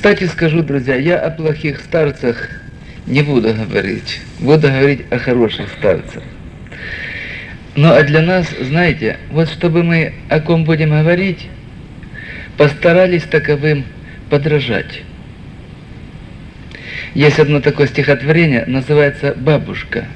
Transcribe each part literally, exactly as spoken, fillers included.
Кстати, скажу, друзья, я о плохих старцах не буду говорить. Буду говорить о хороших старцах. Ну, а для нас, знаете, вот чтобы мы о ком будем говорить, постарались таковым подражать. Есть одно такое стихотворение, называется «Бабушка».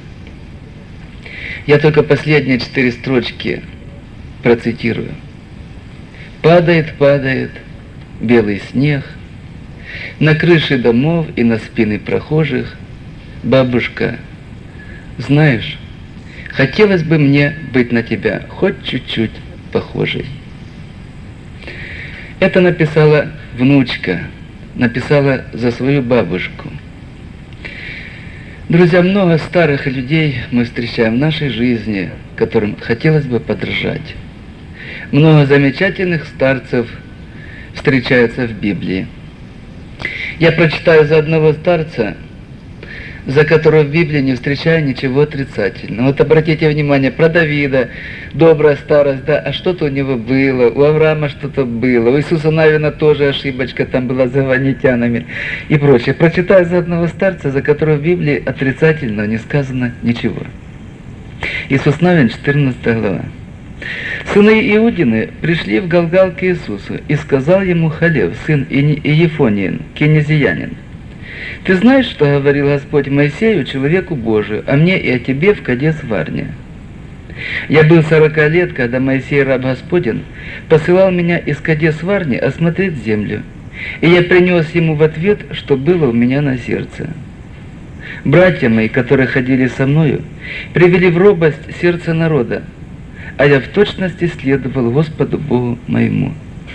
Я только последние четыре строчки процитирую. «Падает, падает белый снег на крыши домов и на спины прохожих. Бабушка, знаешь, хотелось бы мне быть на тебя хоть чуть-чуть похожей». Это написала внучка, написала за свою бабушку. Друзья, много старых людей мы встречаем в нашей жизни, которым хотелось бы подражать. Много замечательных старцев встречаются в Библии. Я прочитаю за одного старца, за которого в Библии не встречаю ничего отрицательного. Вот обратите внимание, про Давида, добрая старость, да, а что-то у него было, у Авраама что-то было, у Иисуса Навина тоже ошибочка там была с гаванитянами и прочее. Прочитаю за одного старца, за которого в Библии отрицательно не сказано ничего. Иисус Навин, четырнадцатая глава. «Сыны Иудины пришли в Галгал к Иисусу, и сказал ему Халев, сын Иефониин, кенезиянин: Ты знаешь, что говорил Господь Моисею, человеку Божию, а мне и о тебе в Кадес-Варне? Я был сорока лет, когда Моисей, раб Господень, посылал меня из Кадес-Варни осмотреть землю, и я принес ему в ответ, что было у меня на сердце. Братья мои, которые ходили со мною, привели в робость сердце народа, а я в точности следовал Господу Богу моему.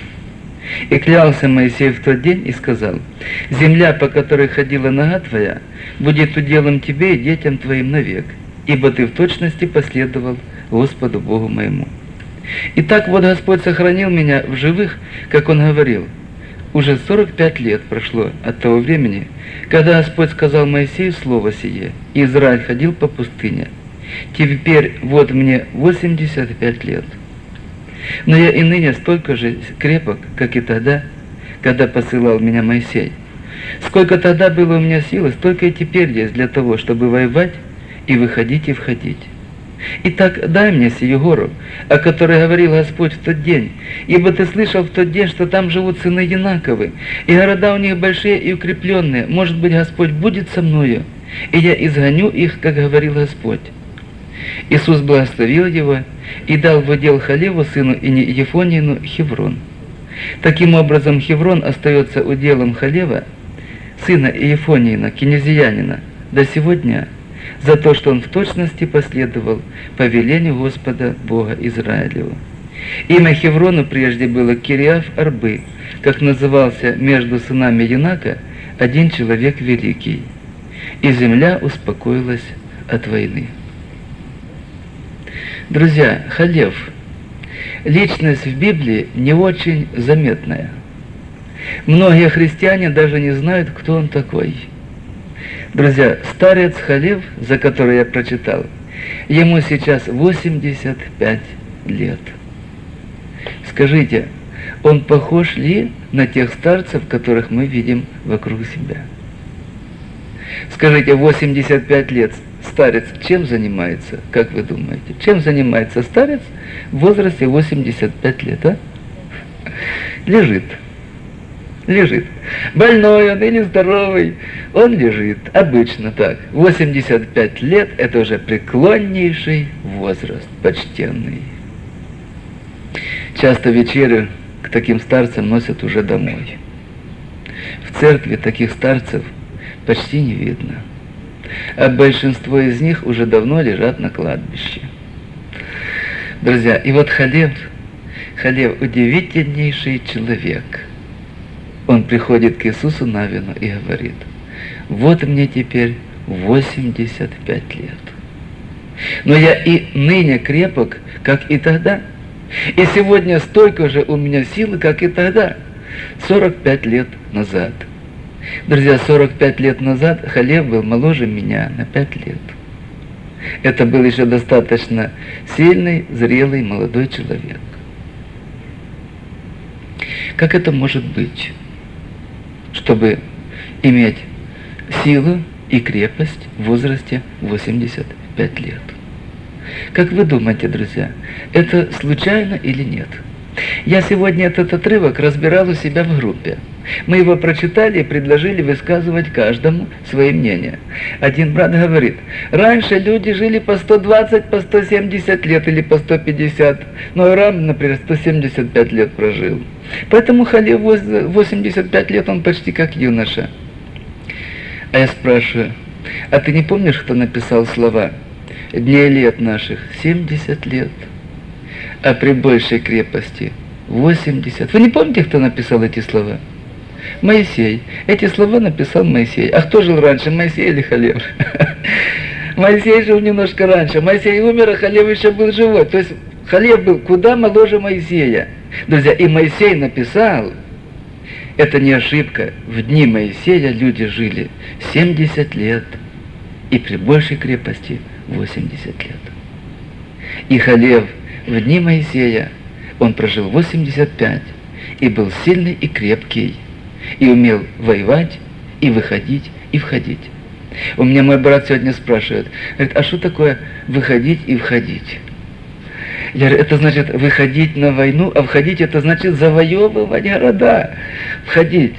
И клялся Моисей в тот день и сказал: земля, по которой ходила нога твоя, будет уделом тебе и детям твоим навек, ибо ты в точности последовал Господу Богу моему. Итак, вот Господь сохранил меня в живых, как Он говорил. Уже сорок пять лет прошло от того времени, когда Господь сказал Моисею слово сие, и Израиль ходил по пустыне. Теперь вот мне восемьдесят пять лет. Но я и ныне столько же крепок, как и тогда, когда посылал меня Моисей. Сколько тогда было у меня силы, столько и теперь есть для того, чтобы воевать и выходить и входить. Итак, дай мне сию гору, о которой говорил Господь в тот день, ибо ты слышал в тот день, что там живут сыны Янаковы, и города у них большие и укрепленные. Может быть, Господь будет со мною, и я изгоню их, как говорил Господь. Иисус благословил его и дал в удел Халеву, сыну Иефонину, Хеврон. Таким образом, Хеврон остается уделом Халева, сына Иефонина, кенезиянина, до сего дня, за то, что он в точности последовал повелению Господа Бога Израилева. Имя Хеврону прежде было Кириаф-Арбы, как назывался между сынами Янака один человек великий, и земля успокоилась от войны. Друзья, Халев – личность в Библии не очень заметная. Многие христиане даже не знают, кто он такой. Друзья, старец Халев, за который я прочитал, ему сейчас восемьдесят пять лет. Скажите, он похож ли на тех старцев, которых мы видим вокруг себя? Скажите, восемьдесят пять лет старец чем занимается, как вы думаете? Чем занимается старец в возрасте восемьдесят пять лет, а? Лежит. Лежит. Больной он или здоровый, он лежит. Обычно так. восемьдесят пять лет – это уже преклоннейший возраст, почтенный. Часто вечерю к таким старцам носят уже домой. В церкви таких старцев почти не видно. А большинство из них уже давно лежат на кладбище. Друзья, и вот Халев, Халев – удивительнейший человек. Он приходит к Иисусу Навину и говорит: вот мне теперь восемьдесят пять лет. Но я и ныне крепок, как и тогда. И сегодня столько же у меня силы, как и тогда, сорок пять лет назад. Друзья, сорок пять лет назад Халев был моложе меня на пять лет. Это был еще достаточно сильный, зрелый, молодой человек. Как это может быть? чтобы иметь силу и крепость в возрасте восемьдесят пять лет. Как вы думаете, друзья, это случайно или нет? Я сегодня этот отрывок разбирал у себя в группе. Мы его прочитали и предложили высказывать каждому свое мнение. Один брат говорит, раньше люди жили по сто двадцать, по сто семьдесят лет или по сто пятьдесят, но Авраам, например, сто семьдесят пять лет прожил. Поэтому Халев восемьдесят пять лет, он почти как юноша. А я спрашиваю, а ты не помнишь, кто написал слова «Дней лет наших семьдесят лет, а при большей крепости восемьдесят». Вы не помните, кто написал эти слова? Моисей. Эти слова написал Моисей. А кто жил раньше, Моисей или Халев? Моисей жил немножко раньше. Моисей умер, а Халев еще был живой. То есть Халев был куда моложе Моисея. Друзья, и Моисей написал, это не ошибка, в дни Моисея люди жили семьдесят лет, и при большей крепости восемьдесят лет. И Халев в дни Моисея, он прожил восемьдесят пять, и был сильный и крепкий, и умел воевать, и выходить, и входить. У меня мой брат сегодня спрашивает, говорит, а что такое выходить и входить? Я говорю, это значит выходить на войну, а входить это значит завоевывать города, входить.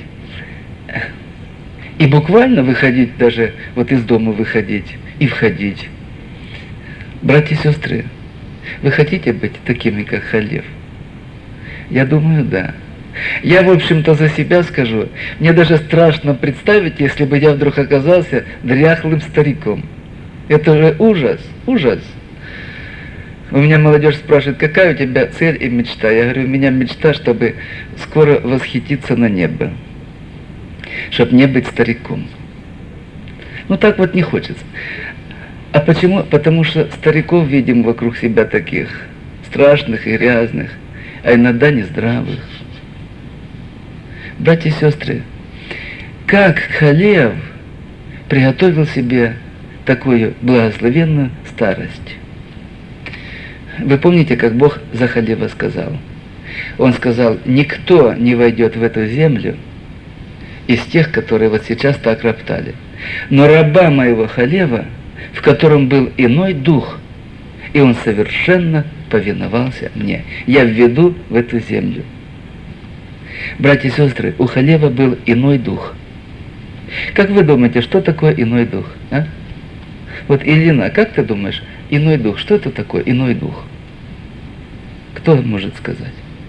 И буквально выходить даже, вот из дома выходить и входить. Братья и сестры, вы хотите быть такими, как Халев? Я думаю, да. Я, в общем-то, за себя скажу, мне даже страшно представить, если бы я вдруг оказался дряхлым стариком. Это же ужас, ужас. У меня молодежь спрашивает, какая у тебя цель и мечта? Я говорю, у меня мечта, чтобы скоро восхититься на небо, чтобы не быть стариком. Ну так вот не хочется. А почему? Потому что стариков видим вокруг себя таких страшных и грязных, а иногда нездравых. Братья и сестры, как Халев приготовил себе такую благословенную старость? Вы помните, как Бог за Халева сказал? Он сказал, никто не войдет в эту землю из тех, которые вот сейчас так роптали. Но раба моего Халева, в котором был иной дух, и он совершенно повиновался мне. Я введу в эту землю. Братья и сестры, у Халева был иной дух. Как вы думаете, что такое иной дух? А? Вот, Ильина, как ты думаешь, иной дух, что это такое иной дух? Кто может сказать?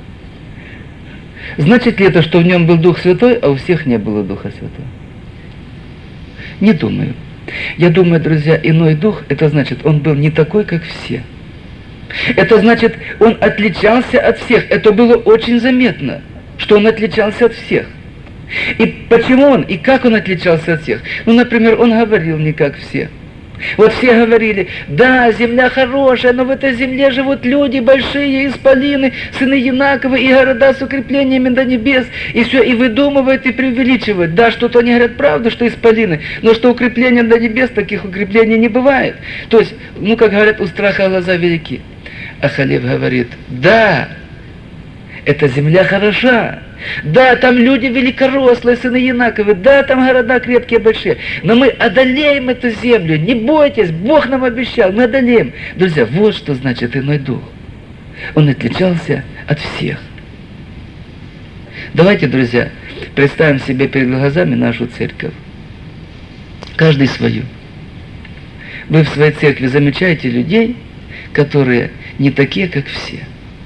Значит ли это, что в нем был Дух Святой, а у всех не было Духа Святого? Не думаю. Я думаю, друзья, иной дух, это значит, он был не такой, как все. Это значит, он отличался от всех. Это было очень заметно, что он отличался от всех. И почему он, и как он отличался от всех? Ну, например, он говорил не как все. Вот все говорили, да, земля хорошая, но в этой земле живут люди большие, исполины, сыны Янаковы, и города с укреплениями до небес, и все, и выдумывают, и преувеличивают. Да, что-то они говорят правду, что исполины, но что укрепления до небес, таких укреплений не бывает. То есть, ну, как говорят, у страха глаза велики. А Халев говорит, да, эта земля хороша, да, там люди великорослые, сыны Янаковы, да, там города крепкие, большие, но мы одолеем эту землю, не бойтесь, Бог нам обещал, мы одолеем. Друзья, вот что значит иной дух. Он отличался от всех. Давайте, друзья, представим себе перед глазами нашу церковь. Каждый свою. Вы в своей церкви замечаете людей, которые не такие, как все.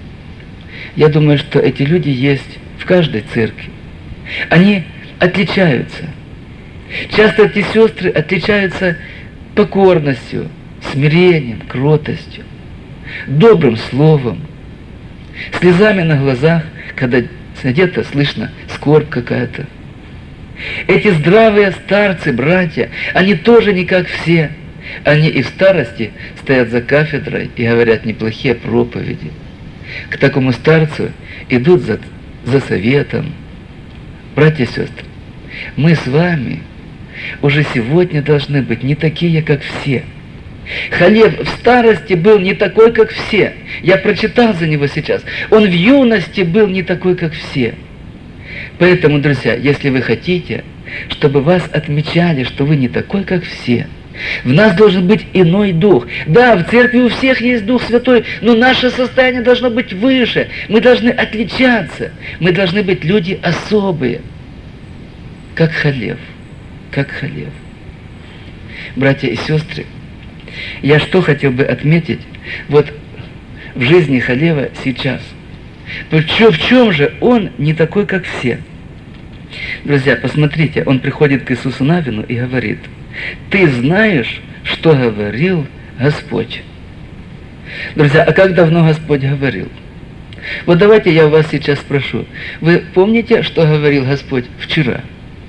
Я думаю, что эти люди есть в каждой церкви. Они отличаются. Часто эти сестры отличаются покорностью, смирением, кротостью, добрым словом, слезами на глазах, когда где-то слышно скорбь какая-то. Эти здравые старцы, братья, они тоже не как все. Они и в старости стоят за кафедрой и говорят неплохие проповеди. К такому старцу идут за, за советом. Братья и сестры, мы с вами уже сегодня должны быть не такие, как все. Халев в старости был не такой, как все. Я прочитал за него сейчас. Он в юности был не такой, как все. Поэтому, друзья, если вы хотите, чтобы вас отмечали, что вы не такой, как все, в нас должен быть иной дух. Да, в церкви у всех есть Дух Святой, но наше состояние должно быть выше. Мы должны отличаться. Мы должны быть люди особые. Как Халев. Как Халев. Братья и сестры, я что хотел бы отметить вот в жизни Халева сейчас. В чем же он не такой, как все? Друзья, посмотрите, он приходит к Иисусу Навину и говорит: «Ты знаешь, что говорил Господь». Друзья, а как давно Господь говорил? Вот давайте я у вас сейчас спрошу. Вы помните, что говорил Господь вчера?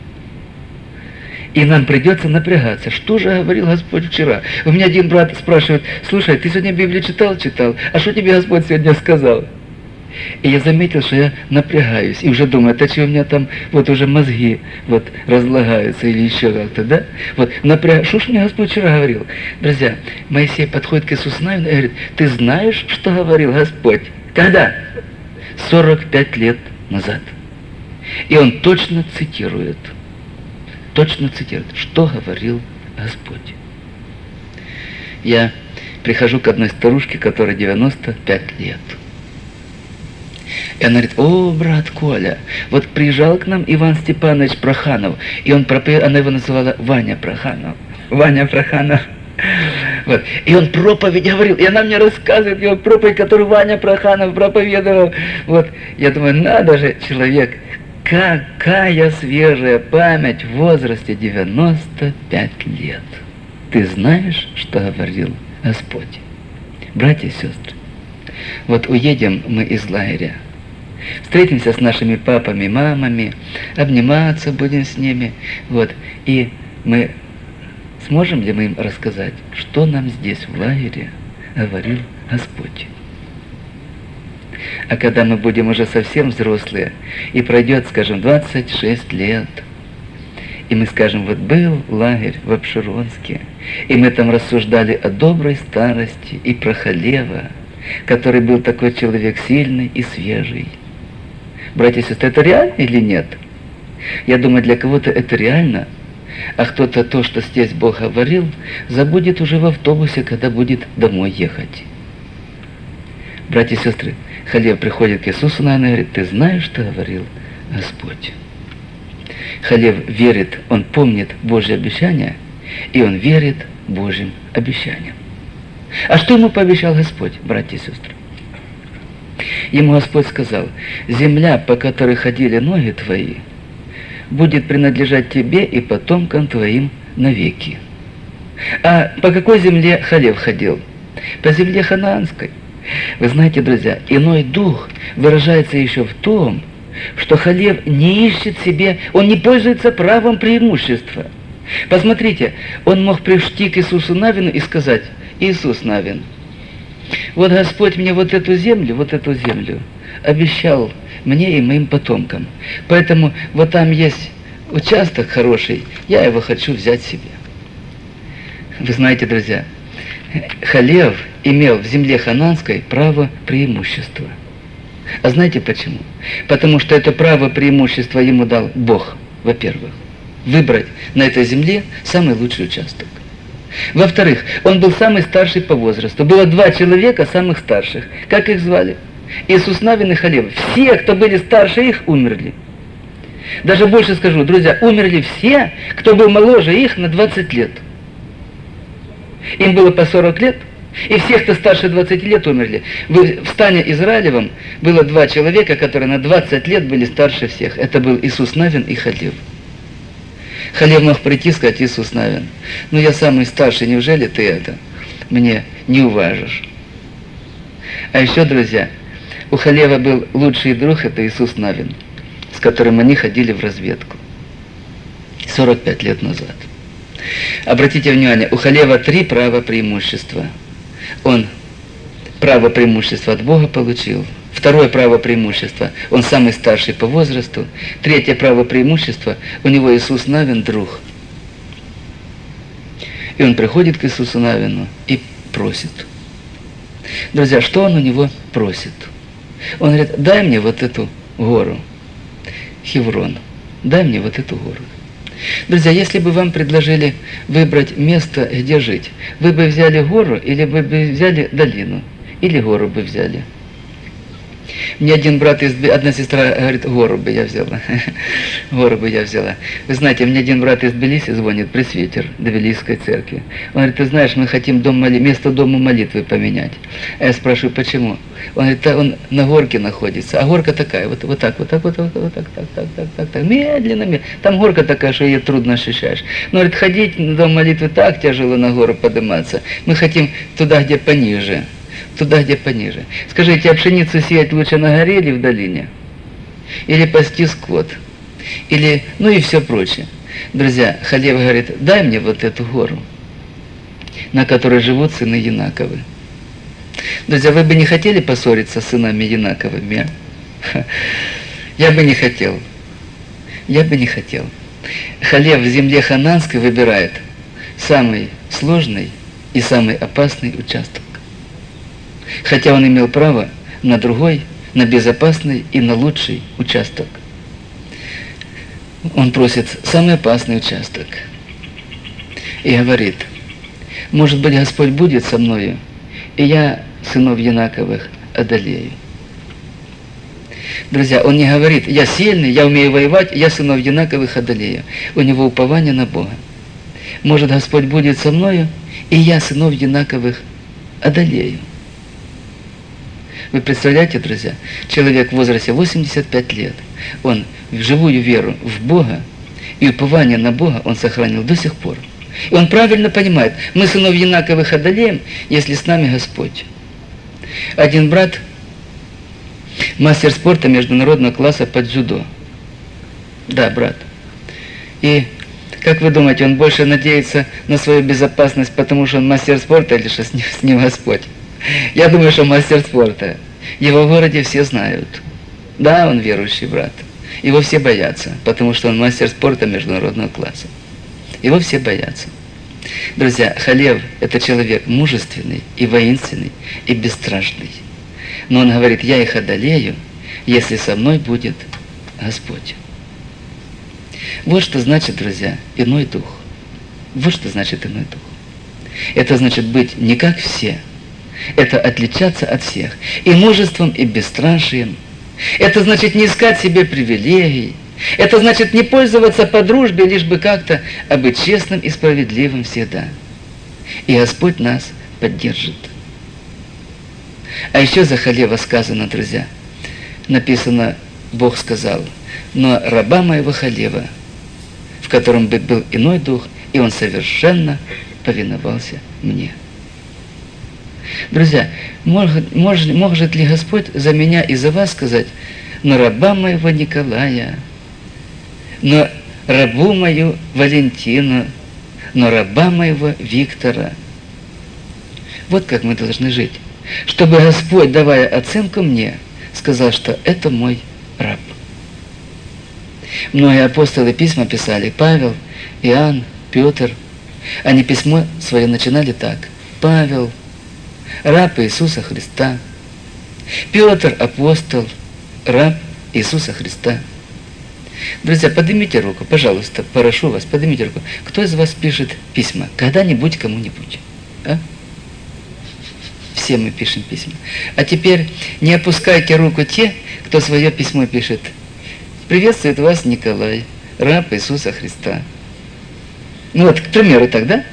И нам придется напрягаться. Что же говорил Господь вчера? У меня один брат спрашивает: слушай, ты сегодня Библию читал? Читал. А что тебе Господь сегодня сказал? И я заметил, что я напрягаюсь. И уже думаю, это что у меня там вот уже мозги вот разлагаются или еще как-то, да? Вот напряг... Что ж мне Господь вчера говорил? Друзья, Моисей подходит к Иисусу Навину и говорит: ты знаешь, что говорил Господь? Когда? сорок пять лет назад. И он точно цитирует. Точно цитирует, что говорил Господь. Я прихожу к одной старушке, которой девяносто пять лет. И она говорит: о, брат Коля, вот приезжал к нам Иван Степанович Проханов, и он проповедовал, она его называла Ваня Проханов. Ваня Проханов. Вот. И он проповедь говорил, и она мне рассказывает его проповедь, которую Ваня Проханов проповедовал. Вот. Я думаю, надо же, человек, какая свежая память в возрасте девяносто пять лет. Ты знаешь, что говорил Господь? Братья и сестры, вот уедем мы из лагеря, встретимся с нашими папами, мамами, обниматься будем с ними, вот, и мы сможем ли мы им рассказать, что нам здесь в лагере говорил Господь? А когда мы будем уже совсем взрослые, и пройдет, скажем, двадцать шесть лет, и мы скажем: вот был лагерь в Апшеронске, и мы там рассуждали о доброй старости и про Халева, который был такой человек сильный и свежий. Братья и сестры, это реально или нет? Я думаю, для кого-то это реально, а кто-то то, что здесь Бог говорил, забудет уже в автобусе, когда будет домой ехать. Братья и сестры, Халев приходит к Иисусу, наверное, и говорит: ты знаешь, что говорил Господь? Халев верит, он помнит Божьи обещания, и он верит Божьим обещаниям. А что ему пообещал Господь, братья и сестры? Ему Господь сказал: земля, по которой ходили ноги твои, будет принадлежать тебе и потомкам твоим навеки. А по какой земле Халев ходил? По земле ханаанской. Вы знаете, друзья, иной дух выражается еще в том, что Халев не ищет себе, он не пользуется правом преимущества. Посмотрите, он мог прийти к Иисусу Навину и сказать: Иисус Навин, вот Господь мне вот эту землю, вот эту землю обещал мне и моим потомкам. Поэтому вот там есть участок хороший, я его хочу взять себе. Вы знаете, друзья, Халев имел в земле хананской право преимущества. А знаете почему? Потому что это право преимущества ему дал Бог, во-первых. Выбрать на этой земле самый лучший участок. Во-вторых, он был самый старший по возрасту. Было два человека самых старших. Как их звали? Иисус Навин и Халев. Все, кто были старше их, умерли. Даже больше скажу, друзья, умерли все, кто был моложе их на двадцать лет. Им было по сорок лет, и все, кто старше двадцати лет, умерли. В стане Израилевом было два человека, которые на двадцать лет были старше всех. Это был Иисус Навин и Халев. Халев мог прийти и сказать: Иисус Навин, ну я самый старший, неужели ты это мне не уважишь? А еще, друзья, у Халева был лучший друг, это Иисус Навин, с которым они ходили в разведку сорок пять лет назад. Обратите внимание, у Халева три права преимущества. Он право преимущества от Бога получил. Второе право преимущества, он самый старший по возрасту. Третье право преимущества, у него Иисус Навин друг. И он приходит к Иисусу Навину и просит. Друзья, что он у него просит? Он говорит: дай мне вот эту гору. Хеврон, дай мне вот эту гору. Друзья, если бы вам предложили выбрать место, где жить, вы бы взяли гору или вы бы взяли долину, или гору бы взяли? Мне один брат, из, одна сестра говорит, гору бы я взяла. Гору бы я взяла. Вы знаете, мне один брат из Тбилиси звонит, пресвитер Тбилисской церкви. Он говорит, ты знаешь, мы хотим дом моли... место дома молитвы поменять. А я спрашиваю, почему? Он говорит, он на горке находится. А горка такая, вот, вот так, вот так, вот так, вот так, так, так, так, так, так, медленно, медленно. Там горка такая, что ее трудно ощущаешь. Но, говорит, ходить на дом молитвы так тяжело на гору подниматься. Мы хотим туда, где пониже. Туда, где пониже. Скажите, а пшеницу сеять лучше на горе или в долине? Или пасти скот? Или, ну и все прочее. Друзья, Халев говорит, дай мне вот эту гору, на которой живут сыны Янаковы. Друзья, вы бы не хотели поссориться с сынами Янаковыми? А? Я бы не хотел. Я бы не хотел. Халев в земле хананской выбирает самый сложный и самый опасный участок. Хотя он имел право на другой, на безопасный и на лучший участок. Он просит самый опасный участок и говорит, может быть, Господь будет со мною, и я сынов Янаковых одолею. Друзья, он не говорит, я сильный, я умею воевать, я сынов Янаковых одолею. У него упование на Бога. Может, Господь будет со мною, и я сынов Янаковых одолею. Вы представляете, друзья, человек в возрасте восемьдесят пять лет, он в живую веру в Бога и упование на Бога он сохранил до сих пор. И он правильно понимает, мы сынов Янаковых одолеем, если с нами Господь. Один брат, мастер спорта международного класса по дзюдо. Да, брат. И как вы думаете, он больше надеется на свою безопасность, потому что он мастер спорта, или что с ним, с ним Господь? Я думаю, что мастер спорта. Его в городе все знают. Да, он верующий брат. Его все боятся, потому что он мастер спорта международного класса. Его все боятся. Друзья, Халев – это человек мужественный и воинственный и бесстрашный. Но он говорит, я их одолею, если со мной будет Господь. Вот что значит, друзья, иной дух. Вот что значит иной дух. Это значит быть не как все. Это отличаться от всех. И мужеством, и бесстрашием. Это значит не искать себе привилегий. Это значит не пользоваться по дружбе, лишь бы как-то, а быть честным и справедливым всегда. И Господь нас поддержит. А еще за Халева сказано, друзья, написано, Бог сказал, но раба моего Халева, в котором был иной дух, и он совершенно повиновался мне. Друзья, может, может, может ли Господь за меня и за вас сказать, но раба моего Николая, но рабу мою Валентину, но раба моего Виктора. Вот как мы должны жить. Чтобы Господь, давая оценку мне, сказал, что это мой раб. Многие апостолы письма писали, Павел, Иоанн, Петр. Они письмо свое начинали так. Павел, раб Иисуса Христа. Петр, апостол, раб Иисуса Христа. Друзья, поднимите руку, пожалуйста, прошу вас, поднимите руку. Кто из вас пишет письма? Когда-нибудь кому-нибудь? А? Все мы пишем письма. А теперь не опускайте руку те, кто свое письмо пишет. Приветствует вас Николай, раб Иисуса Христа. Ну вот, к примеру, тогда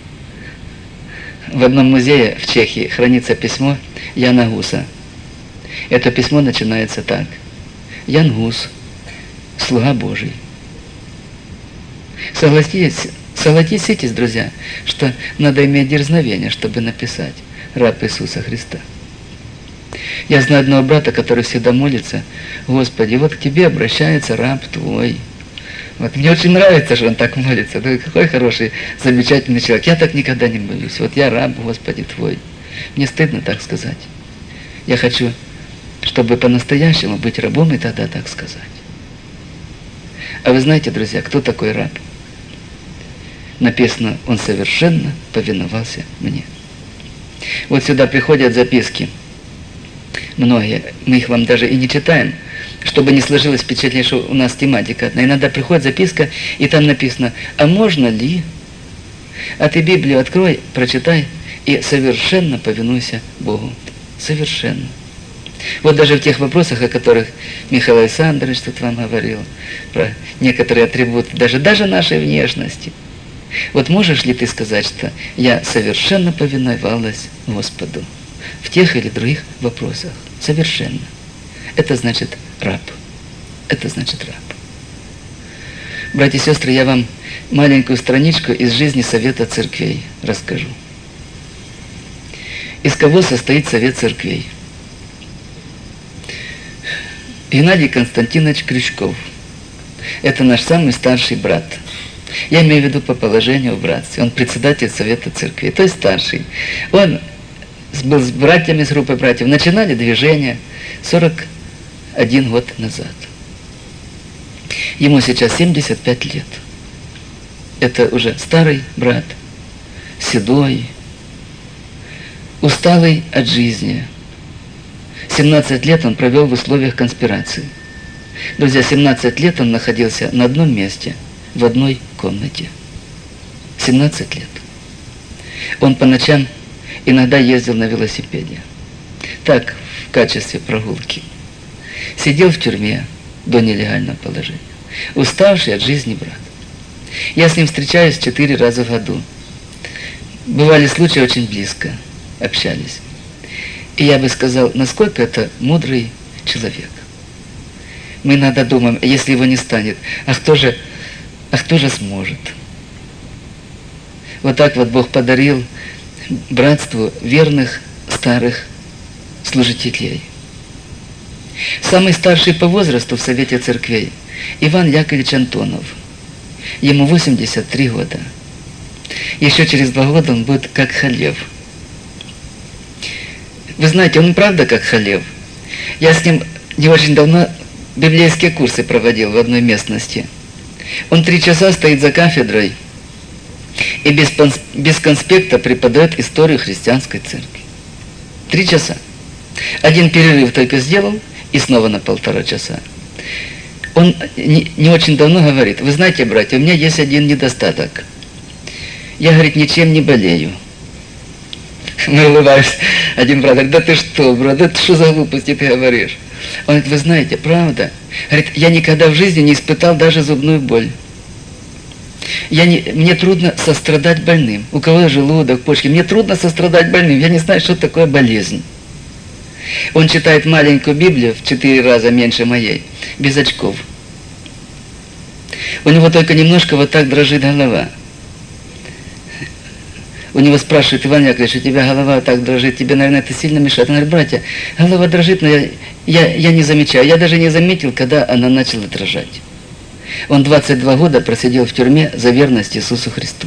в одном музее в Чехии хранится письмо Яна Гуса. Это письмо начинается так. Ян Гус, слуга Божий. Согласитесь, согласитесь, друзья, что надо иметь дерзновение, чтобы написать раб Иисуса Христа. Я знаю одного брата, который всегда молится, Господи, вот к Тебе обращается раб Твой. Вот мне очень нравится, что он так молится. Ты какой хороший, замечательный человек. Я так никогда не молюсь. Вот я раб, Господи, Твой. Мне стыдно так сказать. Я хочу, чтобы по-настоящему быть рабом и тогда так сказать. А вы знаете, друзья, кто такой раб? Написано, он совершенно повиновался мне. Вот сюда приходят записки. Многие, мы их вам даже и не читаем, чтобы не сложилось впечатление, что у нас тематика одна. Иногда приходит записка, и там написано: а можно ли? А ты Библию открой, прочитай и совершенно повинуйся Богу. Совершенно. Вот даже в тех вопросах, о которых Михаил Александрович тут вам говорил, про некоторые атрибуты, даже, даже нашей внешности. Вот можешь ли ты сказать, что я совершенно повиновалась Господу в тех или других вопросах? Совершенно. Это значит раб. Это значит раб. Братья и сестры, я вам маленькую страничку из жизни Совета Церквей расскажу. Из кого состоит Совет Церквей? Геннадий Константинович Крючков. Это наш самый старший брат. Я имею в виду по положению в братстве. Он председатель Совета Церквей, то есть старший. Он был с братьями, с группой братьев. Начинали движение сорок один год назад. Ему сейчас семьдесят пять лет. Это уже старый брат, седой, усталый от жизни. семнадцать лет он провел в условиях конспирации. Друзья, семнадцать лет он находился на одном месте, в одной комнате. семнадцать лет. Он по ночам иногда ездил на велосипеде. Так, в качестве прогулки. Сидел в тюрьме до нелегального положения. Уставший от жизни брат. Я с ним встречаюсь четыре раза в году. Бывали случаи очень близко, общались. И я бы сказал, насколько это мудрый человек. Мы иногда думаем, если его не станет, а кто же, а кто же сможет? Вот так вот Бог подарил братству верных старых служителей. Самый старший по возрасту в Совете Церквей Иван Яковлевич Антонов. Ему восемьдесят три года. Еще через два года он будет как Халев. Вы знаете, он правда как Халев. Я с ним не очень давно библейские курсы проводил в одной местности. Он три часа стоит за кафедрой и без, без конспекта преподает историю христианской церкви. Три часа. Один перерыв только сделал и снова на полтора часа. Он не, не очень давно говорит: вы знаете, братья, у меня есть один недостаток. Я, говорит, ничем не болею. Мы улыбаемся. Один брат говорит: да ты что, брат, да ты что за глупости ты говоришь? Он говорит: вы знаете, правда? Говорит, я никогда в жизни не испытал даже зубную боль. Я не, мне трудно сострадать больным. У кого желудок, почки. Мне трудно сострадать больным. Я не знаю, что такое болезнь. Он читает маленькую Библию в четыре раза меньше моей, без очков. У него только немножко вот так дрожит голова. У него спрашивают: Иван Яковлевич, у тебя голова так дрожит, тебе, наверное, это сильно мешает. Он говорит: братья, голова дрожит, но я, я, я не замечаю. Я даже не заметил, когда она начала дрожать. Он двадцать два года просидел в тюрьме за верность Иисусу Христу.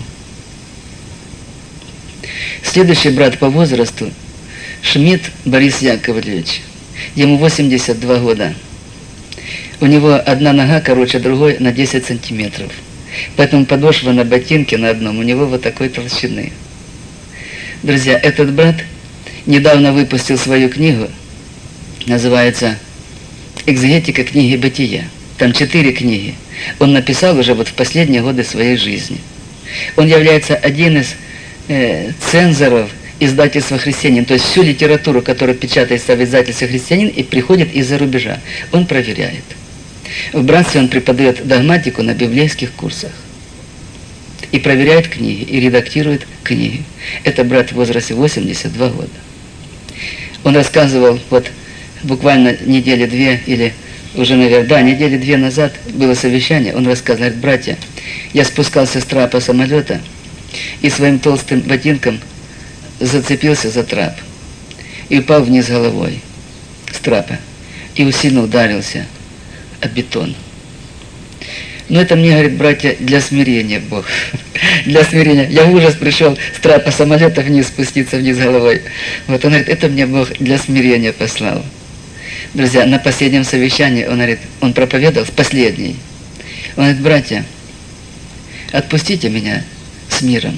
Следующий брат по возрасту Шмидт Борис Яковлевич. Ему восемьдесят два года. У него одна нога короче другой на десять сантиметров. Поэтому подошва на ботинке на одном у него вот такой толщины. Друзья, этот брат недавно выпустил свою книгу, называется «Экзегетика книги Бытия». Там четыре книги. Он написал уже вот в последние годы своей жизни. Он является один из э, цензоров издательства «Христианин», то есть всю литературу, которая печатается в издательстве «Христианин» и приходит из-за рубежа. Он проверяет. В братстве он преподает догматику на библейских курсах. И проверяет книги, и редактирует книги. Это брат в возрасте восемьдесят два года. Он рассказывал, вот буквально недели две или уже, наверное, да, недели две назад было совещание. Он рассказывал: говорит, братья, я спускался с трапа самолета и своим толстым ботинком зацепился за трап и упал вниз головой с трапа и сильно ударился о бетон. Но это мне, говорит, братья, для смирения Бог. Для смирения. Я в ужас пришел с трапа самолета вниз спуститься вниз головой. Вот он говорит, это мне Бог для смирения послал. Друзья, на последнем совещании он говорит, он проповедовал, последний. Он говорит, братья, отпустите меня с миром.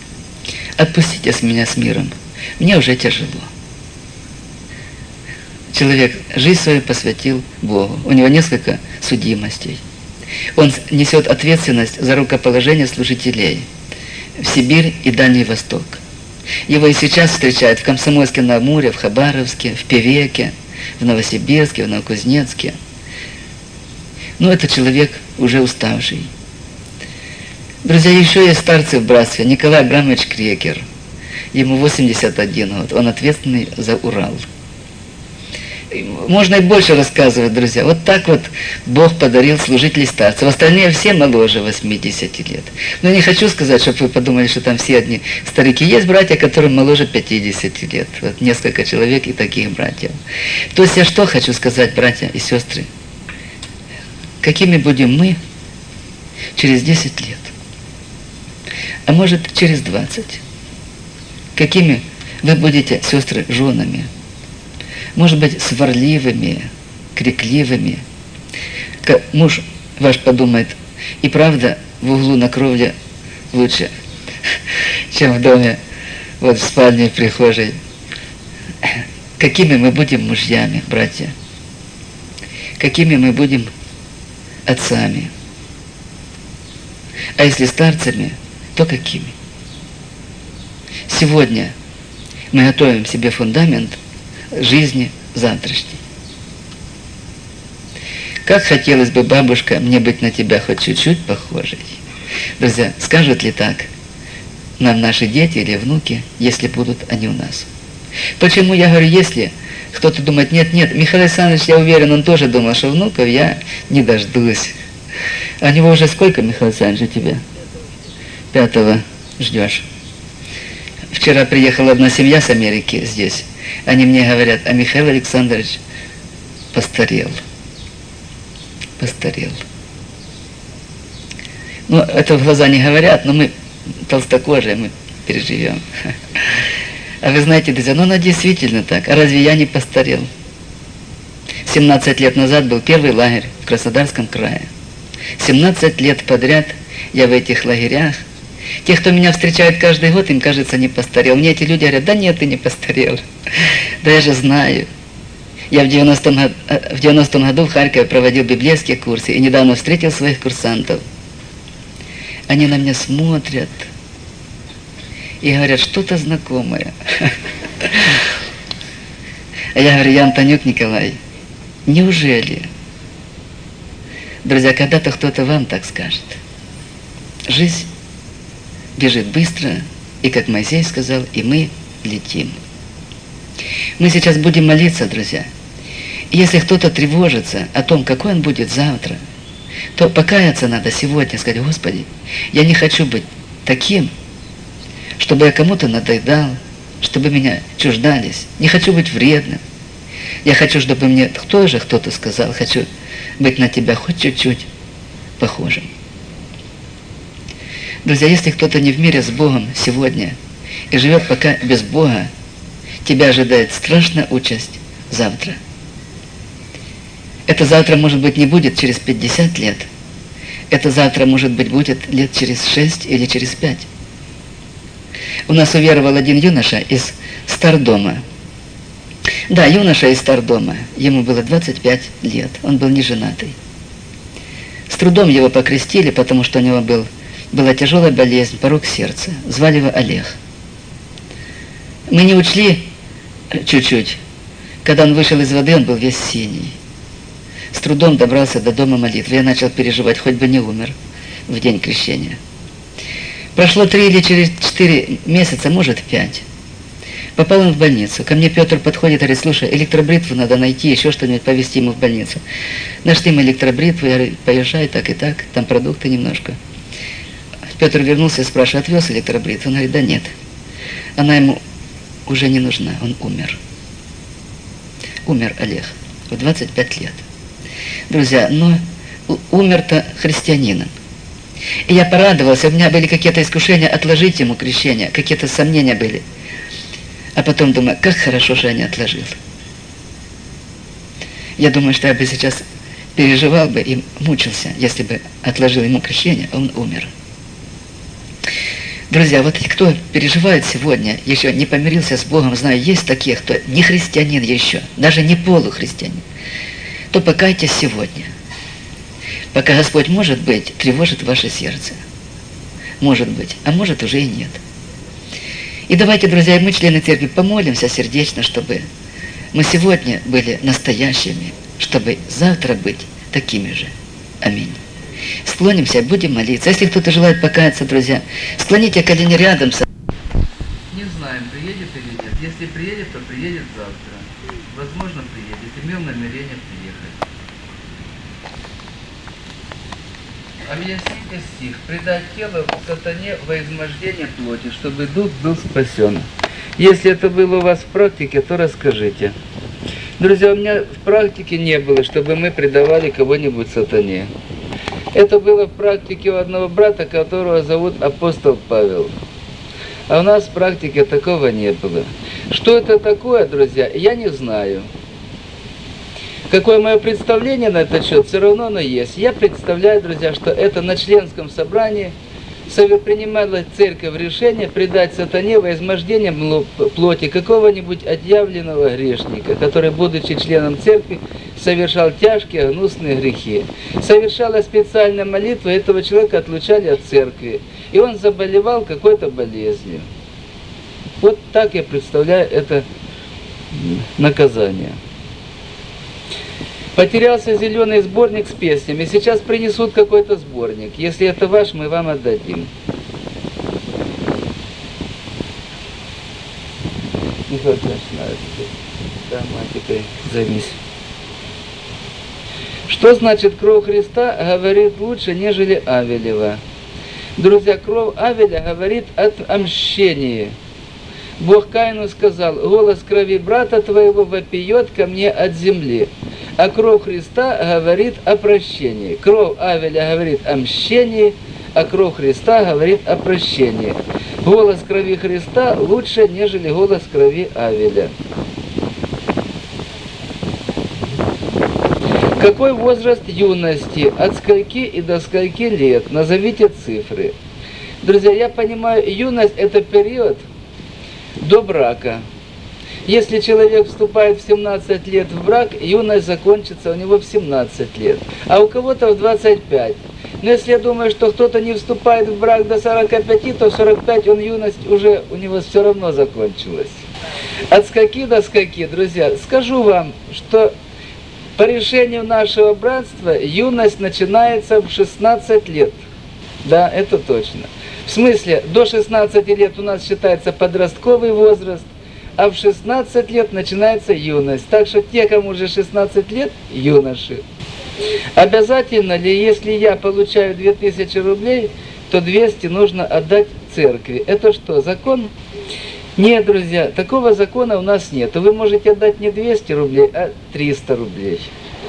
Отпустите с меня с миром. Мне уже тяжело. человек жизнь свою посвятил Богу. У него несколько судимостей. Он несет ответственность за рукоположение служителей в Сибирь и Дальний Восток. Его и сейчас встречают в Комсомольске-на-Амуре, в Хабаровске, в Певеке, в Новосибирске, в Новокузнецке. Но это человек уже уставший. Друзья, еще есть старцы в братстве. Николай Абрамович Крекер. Ему восемьдесят один год. Он ответственный за Урал. Можно и больше рассказывать, друзья. Вот так вот Бог подарил служителей старцев. Остальные все моложе восьмидесяти лет. Но я не хочу сказать, чтобы вы подумали, что там все одни старики. Есть братья, которым моложе пятидесяти лет. Вот несколько человек и таких братьев. То есть я что хочу сказать, братья и сестры? Какими будем мы через десять лет? А может, через двадцать? Какими вы будете, сестры, женами? Может быть, сварливыми, крикливыми. Муж ваш подумает, и правда, в углу на кровле лучше, чем в доме, вот в спальне, в прихожей. Какими мы будем мужьями, братья? Какими мы будем отцами? А если старцами, то какими? Сегодня мы готовим себе фундамент жизни завтрашней. Как хотелось бы, бабушка, мне быть на тебя хоть чуть-чуть похожей. Друзья, скажут ли так нам наши дети или внуки, если будут они у нас? Почему я говорю, если кто-то думает, нет, нет, Михаил Александрович, я уверен, он тоже думал, что внуков я не дождусь. А у него уже сколько, Михаил Александрович, у тебя? Пятого ждешь. Вчера приехала одна семья с Америки здесь. Они мне говорят, а Михаил Александрович постарел. Постарел. Ну, это в глаза не говорят, но мы толстокожие, мы переживем. А вы знаете, друзья, ну она действительно так. А разве я не постарел? семнадцать лет назад был первый лагерь в Краснодарском крае. семнадцать лет подряд я в этих лагерях. Те, кто меня встречают каждый год, им кажется, не постарел. Мне эти люди говорят, да нет, ты не постарел. Да я же знаю. Я в девяностом году, в девяностом году в Харькове проводил библейские курсы и недавно встретил своих курсантов. Они на меня смотрят и говорят, что-то знакомое. А я говорю, я Антонюк Николай, неужели? Друзья, когда-то кто-то вам так скажет. Жизнь бежит быстро, и, как Моисей сказал, и мы летим. Мы сейчас будем молиться, друзья. И если кто-то тревожится о том, какой он будет завтра, то покаяться надо сегодня, сказать, Господи, я не хочу быть таким, чтобы я кому-то надоедал, чтобы меня чуждались. Не хочу быть вредным. Я хочу, чтобы мне тоже кто-то сказал, хочу быть на тебя хоть чуть-чуть похожим. Друзья, если кто-то не в мире с Богом сегодня и живет пока без Бога, тебя ожидает страшная участь завтра. Это завтра, может быть, не будет через пятьдесят лет. Это завтра, может быть, будет лет через шесть или через пять. У нас уверовал один юноша из Стардома. Да, юноша из Стардома. Ему было двадцать пять лет. Он был неженатый. С трудом его покрестили, потому что у него был была тяжелая болезнь, порок сердца. Звали его Олег. Мы не учли чуть-чуть. Когда он вышел из воды, он был весь синий. С трудом добрался до дома молитвы. Я начал переживать, хоть бы не умер в день крещения. Прошло три или через четыре месяца, может, пять. Попал он в больницу. Ко мне Петр подходит и говорит, слушай, электробритву надо найти, еще что-нибудь повезти ему в больницу. Нашли мы электробритву, я говорю, поезжай так и так, там продукты немножко. Петр вернулся и спрашивает, отвез электробритву? Он говорит, да нет. Она ему уже не нужна, он умер. Умер Олег в двадцать пять лет. Друзья, но умер-то христианином. И я порадовался, у меня были какие-то искушения отложить ему крещение, какие-то сомнения были. А потом думаю, как хорошо, что я не отложил. Я думаю, что я бы сейчас переживал бы и мучился, если бы отложил ему крещение, а он умер. Друзья, вот кто переживает сегодня, еще не помирился с Богом, знаю, есть такие, кто не христианин еще, даже не полухристианин, то покайтесь сегодня. Пока Господь, может быть, тревожит ваше сердце. Может быть, а может уже и нет. И давайте, друзья, мы, члены церкви, помолимся сердечно, чтобы мы сегодня были настоящими, чтобы завтра быть такими же. Аминь. Склонимся, будем молиться. Если кто-то желает покаяться, друзья, склоните колени рядом. Не знаем, приедет или нет. Если приедет, то приедет завтра. Возможно, приедет. Имел намерение приехать. Объясните стих. «Предать тело сатане во измождение плоти, чтобы дух был спасен». Если это было у вас в практике, то расскажите. Друзья, у меня в практике не было, чтобы мы предавали кого-нибудь сатане. Это было в практике у одного брата, которого зовут апостол Павел. А у нас в практике такого не было. Что это такое, друзья, я не знаю. Какое мое представление на этот счет, все равно оно есть. Я представляю, друзья, что это на членском собрании принимала церковь решение предать сатане во измождение плоти какого-нибудь отъявленного грешника, который, будучи членом церкви, совершал тяжкие, гнусные грехи. Совершала специальная молитва, этого человека отлучали от церкви, и он заболевал какой-то болезнью. Вот так я представляю это наказание. Потерялся зеленый сборник с песнями. Сейчас принесут какой-то сборник. Если это ваш, мы вам отдадим. Михаил начинает. Да, матикой займись. Что значит кровь Христа говорит лучше, нежели Авелева? Друзья, кровь Авеля говорит о отмщении. Бог Каину сказал: голос крови брата твоего вопиет ко мне от земли. А кровь Христа говорит о прощении. Кровь Авеля говорит о мщении, а кровь Христа говорит о прощении. Голос крови Христа лучше, нежели голос крови Авеля. Какой возраст юности? От скольки и до скольки лет? Назовите цифры. Друзья, я понимаю, юность – это период до брака. Если человек вступает в семнадцать лет в брак, юность закончится у него в семнадцать лет, а у кого-то в двадцать пять. Но если я думаю, что кто-то не вступает в брак до сорока пяти, то в сорок пять он юность уже у него все равно закончилась. От скольки до скольки, друзья, скажу вам, что по решению нашего братства юность начинается в шестнадцать лет. Да, это точно. В смысле, до шестнадцати лет у нас считается подростковый возраст, а в шестнадцать лет начинается юность. Так что те, кому уже шестнадцать лет, юноши. Обязательно ли, если я получаю две тысячи рублей, то двести нужно отдать церкви? Это что, закон? Нет, друзья, такого закона у нас нет. Вы можете отдать не двести рублей, а триста рублей.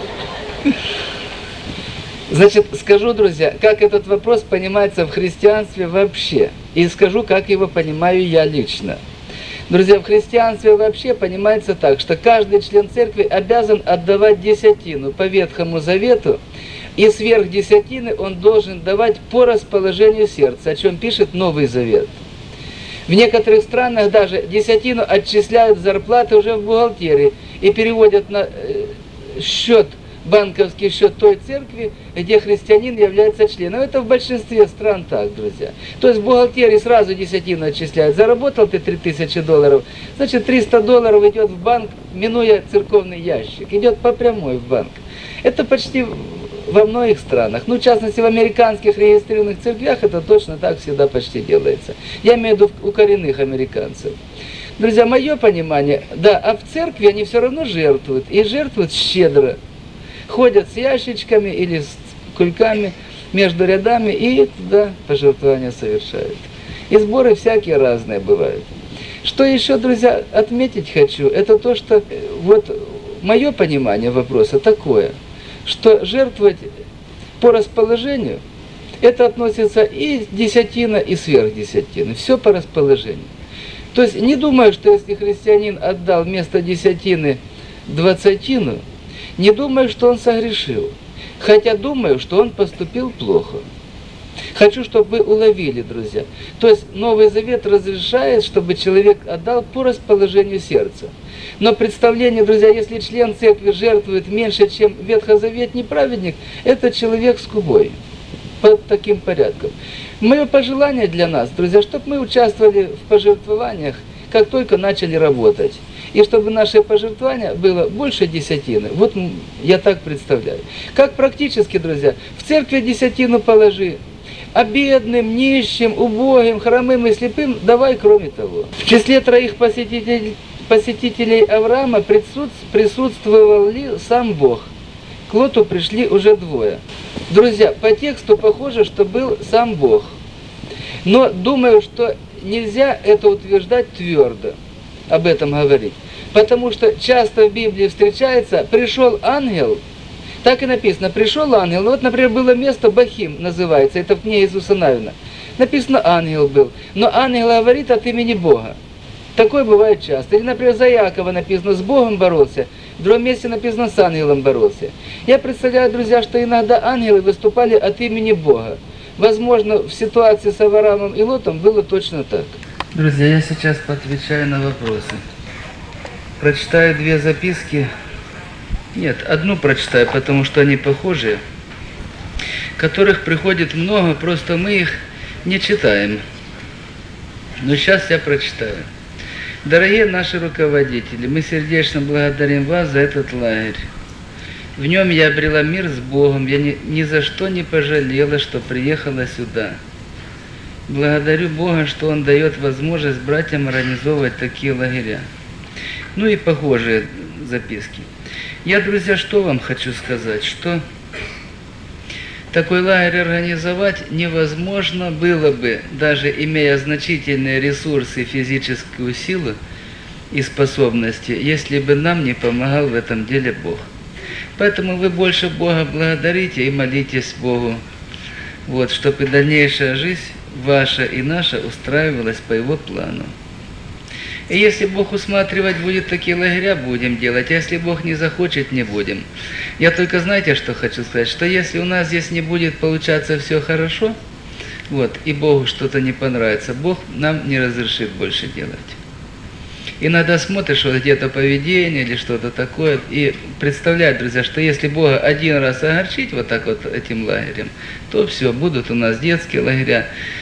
Значит, скажу, друзья, как этот вопрос понимается в христианстве вообще. И скажу, как его понимаю я лично. Друзья, в христианстве вообще понимается так, что каждый член церкви обязан отдавать десятину по Ветхому Завету, и сверх десятины он должен давать по расположению сердца, о чем пишет Новый Завет. В некоторых странах даже десятину отчисляют зарплаты уже в бухгалтерии и переводят на счет, банковский счет той церкви, где христианин является членом. Это в большинстве стран так, друзья. То есть в бухгалтерии сразу десятину отчисляют. Заработал ты три тысячи долларов, значит триста долларов идет в банк, минуя церковный ящик. Идет по прямой в банк. Это почти во многих странах. Ну, в частности, в американских регистрированных церквях это точно так всегда почти делается. Я имею в виду у коренных американцев. Друзья, мое понимание, да, а в церкви они все равно жертвуют. И жертвуют щедро. Ходят с ящичками или с кульками между рядами и туда пожертвования совершают. И сборы всякие разные бывают. Что еще, друзья, отметить хочу, это то, что вот мое понимание вопроса такое, что жертвовать по расположению, это относится и десятина, и сверхдесятина. Все по расположению. То есть не думаю, что если христианин отдал вместо десятины двадцатину, не думаю, что он согрешил. Хотя думаю, что он поступил плохо. Хочу, чтобы вы уловили, друзья. То есть Новый Завет разрешает, чтобы человек отдал по расположению сердца. Но представление, друзья, если член церкви жертвует меньше, чем ветхозаветний праведник, это человек скупой. По таким порядкам. Мое пожелание для нас, друзья, чтобы мы участвовали в пожертвованиях, как только начали работать. И чтобы наше пожертвование было больше десятины. Вот я так представляю. Как практически, друзья, в церкви десятину положи, а бедным, нищим, убогим, хромым и слепым давай кроме того. В числе троих посетителей, посетителей Авраама присутствовал ли сам Бог? К Лоту пришли уже двое. Друзья, по тексту похоже, что был сам Бог. Но думаю, что нельзя это утверждать твердо, об этом говорить. Потому что часто в Библии встречается «пришел ангел», так и написано «пришел ангел». Ну вот, например, было место Бахим, называется, это в книге Иисуса Навина. Написано «ангел был», но ангел говорит от имени Бога. Такое бывает часто. Или, например, за Иакова написано «с Богом боролся», в другом месте написано «с ангелом боролся». Я представляю, друзья, что иногда ангелы выступали от имени Бога. Возможно, в ситуации с Авраамом и Лотом было точно так. Друзья, я сейчас поотвечаю на вопросы. Прочитаю две записки. Нет, одну прочитаю, потому что они похожие. Которых приходит много, просто мы их не читаем. Но сейчас я прочитаю. Дорогие наши руководители, мы сердечно благодарим вас за этот лагерь. В нем я обрела мир с Богом, я ни, ни за что не пожалела, что приехала сюда. Благодарю Бога, что Он дает возможность братьям организовывать такие лагеря. Ну и похожие записки. Я, друзья, что вам хочу сказать, что такой лагерь организовать невозможно было бы, даже имея значительные ресурсы, физическую силу и способности, если бы нам не помогал в этом деле Бог. Поэтому вы больше Бога благодарите и молитесь Богу, вот, чтобы дальнейшая жизнь ваша и наша устраивалась по Его плану. И если Бог усматривать будет такие лагеря, будем делать. А если Бог не захочет, не будем. Я только, знаете, что хочу сказать? Что если у нас здесь не будет получаться все хорошо, вот, и Богу что-то не понравится, Бог нам не разрешит больше делать. Иногда смотришь вот где-то поведение или что-то такое, и представляешь, друзья, что если Бога один раз огорчить вот так вот этим лагерем, то все, будут у нас детские лагеря,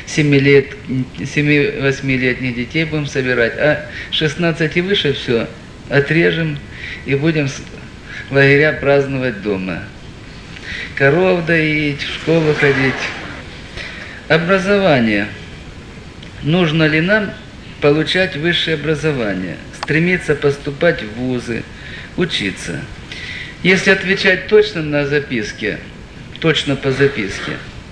семи-восьмилетних детей будем собирать, а шестнадцать и выше все отрежем и будем лагеря праздновать дома. Коров доить, в школу ходить. Образование. Нужно ли нам получать высшее образование, стремиться поступать в вузы, учиться? Если отвечать точно на записке, точно по записке,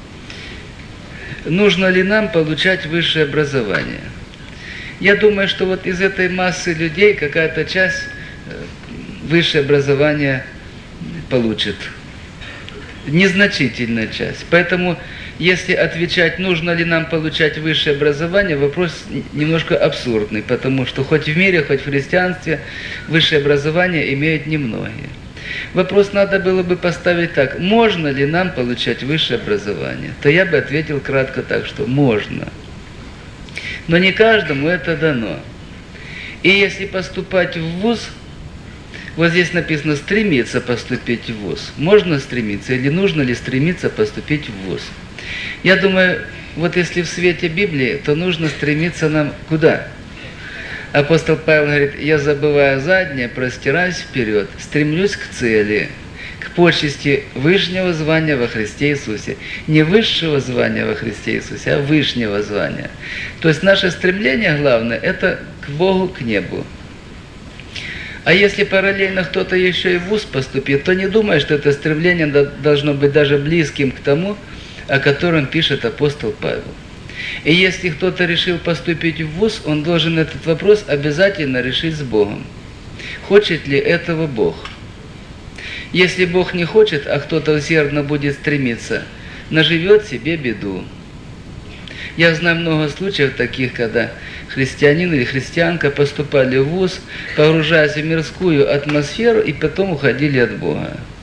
нужно ли нам получать высшее образование? Я думаю, что вот из этой массы людей какая-то часть высшее образование получит. Незначительная часть. Поэтому, если отвечать, нужно ли нам получать высшее образование, вопрос немножко абсурдный, потому что хоть в мире, хоть в христианстве высшее образование имеют немногие. Вопрос надо было бы поставить так: можно ли нам получать высшее образование? То я бы ответил кратко так, что можно. Но не каждому это дано. И если поступать в вуз, вот здесь написано «стремиться поступить в вуз». Можно стремиться или нужно ли стремиться поступить в вуз? Я думаю, вот если в свете Библии, то нужно стремиться нам куда? Апостол Павел говорит: я забываю заднее, простираюсь вперед, стремлюсь к цели, к почести вышнего звания во Христе Иисусе. Не высшего звания во Христе Иисусе, а вышнего звания. То есть наше стремление главное – это к Богу, к небу. А если параллельно кто-то еще и в вуз поступит, то не думай, что это стремление должно быть даже близким к тому, о котором пишет апостол Павел. И если кто-то решил поступить в вуз, он должен этот вопрос обязательно решить с Богом. Хочет ли этого Бог? Если Бог не хочет, а кто-то усердно будет стремиться, наживет себе беду. Я знаю много случаев таких, когда христианин или христианка поступали в вуз, погружаясь в мирскую атмосферу и потом уходили от Бога.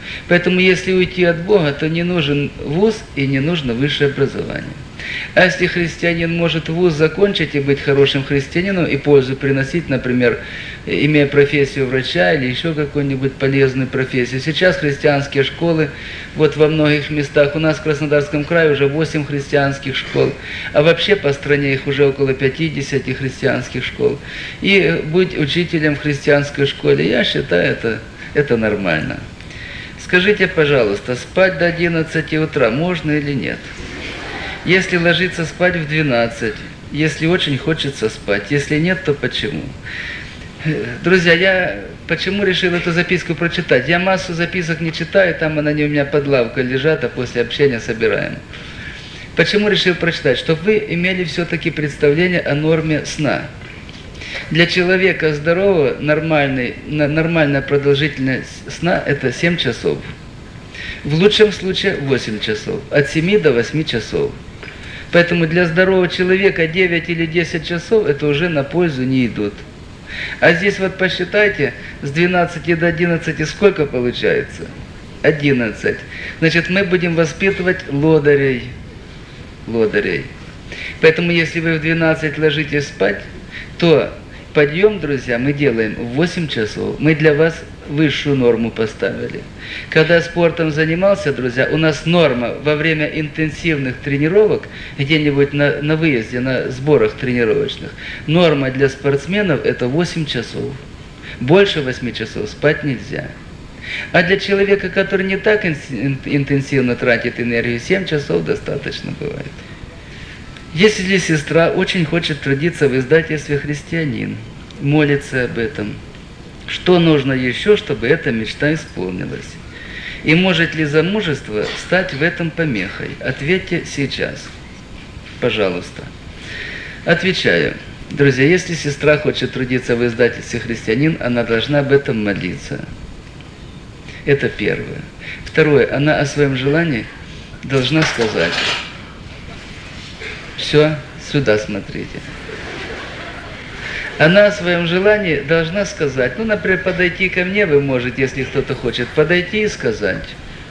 Поэтому если уйти от Бога, то не нужен вуз и не нужно высшее образование. А если христианин может вуз закончить и быть хорошим христианином и пользу приносить, например, имея профессию врача или еще какую-нибудь полезную профессию. Сейчас христианские школы, вот во многих местах, у нас в Краснодарском крае уже восемь христианских школ, а вообще по стране их уже около пятидесяти христианских школ. И быть учителем в христианской школе, я считаю, это, это нормально. Скажите, пожалуйста, спать до одиннадцати утра можно или нет? Если ложиться спать в двенадцать, если очень хочется спать, если нет, то почему? Друзья, я почему решил эту записку прочитать? Я массу записок не читаю, там они у меня под лавкой лежат, а после общения собираем. Почему решил прочитать? Чтобы вы имели все-таки представление о норме сна. Для человека здорового нормальный, нормальная продолжительность сна – это семь часов. В лучшем случае восемь часов, от семи до восьми часов. Поэтому для здорового человека девять или десять часов это уже на пользу не идут. А здесь вот посчитайте, с двенадцати до одиннадцати сколько получается? одиннадцать. Значит, мы будем воспитывать лодырей. Лодырей. Поэтому если вы в двенадцать ложитесь спать, то подъем, друзья, мы делаем в восемь часов. Мы для вас высшую норму поставили. Когда я спортом занимался, друзья, у нас норма во время интенсивных тренировок, где-нибудь на, на выезде, на сборах тренировочных, норма для спортсменов это восемь часов. Больше восьми часов спать нельзя. А для человека, который не так интенсивно тратит энергию, семь часов достаточно бывает. Если сестра очень хочет трудиться в издательстве «Христианин», молится об этом, что нужно еще, чтобы эта мечта исполнилась? И может ли замужество стать в этом помехой? Ответьте сейчас, пожалуйста. Отвечаю. Друзья, если сестра хочет трудиться в издательстве «Христианин», она должна об этом молиться. Это первое. Второе, она о своем желании должна сказать. Все, сюда смотрите. Она о своем желании должна сказать. Ну, например, подойти ко мне вы можете, если кто-то хочет, подойти и сказать.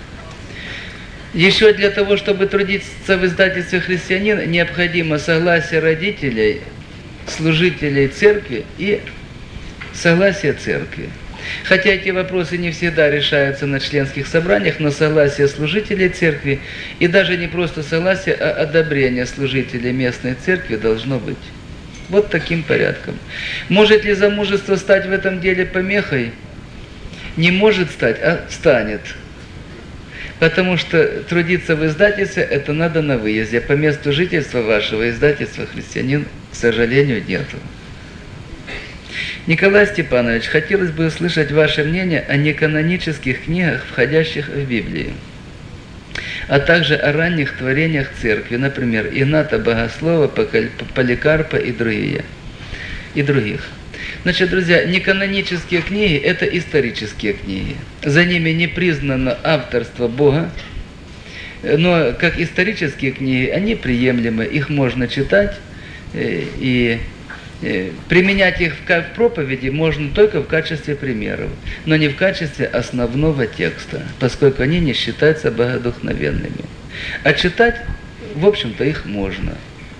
Еще для того, чтобы трудиться в издательстве «Христианин», необходимо согласие родителей, служителей церкви и согласие церкви. Хотя эти вопросы не всегда решаются на членских собраниях, но согласие служителей церкви и даже не просто согласие, а одобрение служителей местной церкви должно быть. Вот таким порядком. Может ли замужество стать в этом деле помехой? Не может стать, а станет. Потому что трудиться в издательстве это надо на выезде. По месту жительства вашего издательства «Христианин», к сожалению, нету. Николай Степанович, хотелось бы услышать ваше мнение о неканонических книгах, входящих в Библию, а также о ранних творениях церкви, например, Игната Богослова, Поликарпа и другие, и других. Значит, друзья, неканонические книги – это исторические книги. За ними не признано авторство Бога, но как исторические книги они приемлемы, их можно читать и применять их в проповеди можно только в качестве примеров, но не в качестве основного текста, поскольку они не считаются богодухновенными. А читать, в общем-то, их можно.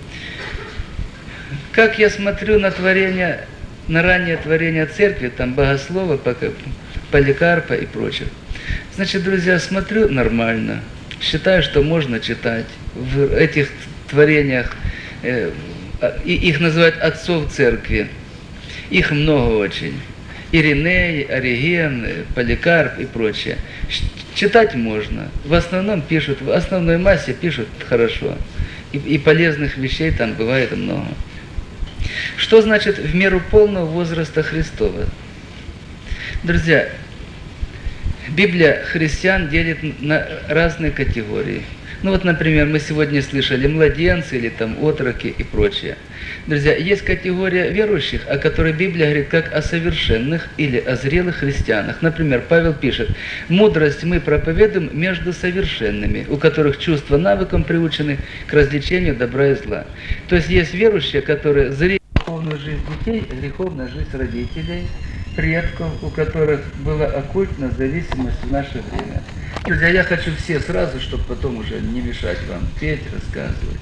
Как я смотрю на творение, на раннее творение церкви, там Богослова, Поликарпа и прочих. Значит, друзья, смотрю нормально. Считаю, что можно читать в этих творениях. И их называют отцов церкви. Их много очень. Ириней, Ориген, Поликарп и прочее. Читать можно. В основном пишут, в основной массе пишут хорошо. И, и полезных вещей там бывает много. Что значит в меру полного возраста Христова? Друзья, Библия христиан делит на разные категории. Ну вот, например, мы сегодня слышали младенцы или там отроки и прочее. Друзья, есть категория верующих, о которой Библия говорит как о совершенных или о зрелых христианах. Например, Павел пишет: «Мудрость мы проповедуем между совершенными, у которых чувства навыком приучены к развлечению добра и зла». То есть есть верующие, которые зрели греховную жизнь детей, греховную жизнь родителей, предков, у которых была оккультная зависимость в наше время. Друзья, я хочу все сразу, чтобы потом уже не мешать вам петь, рассказывать.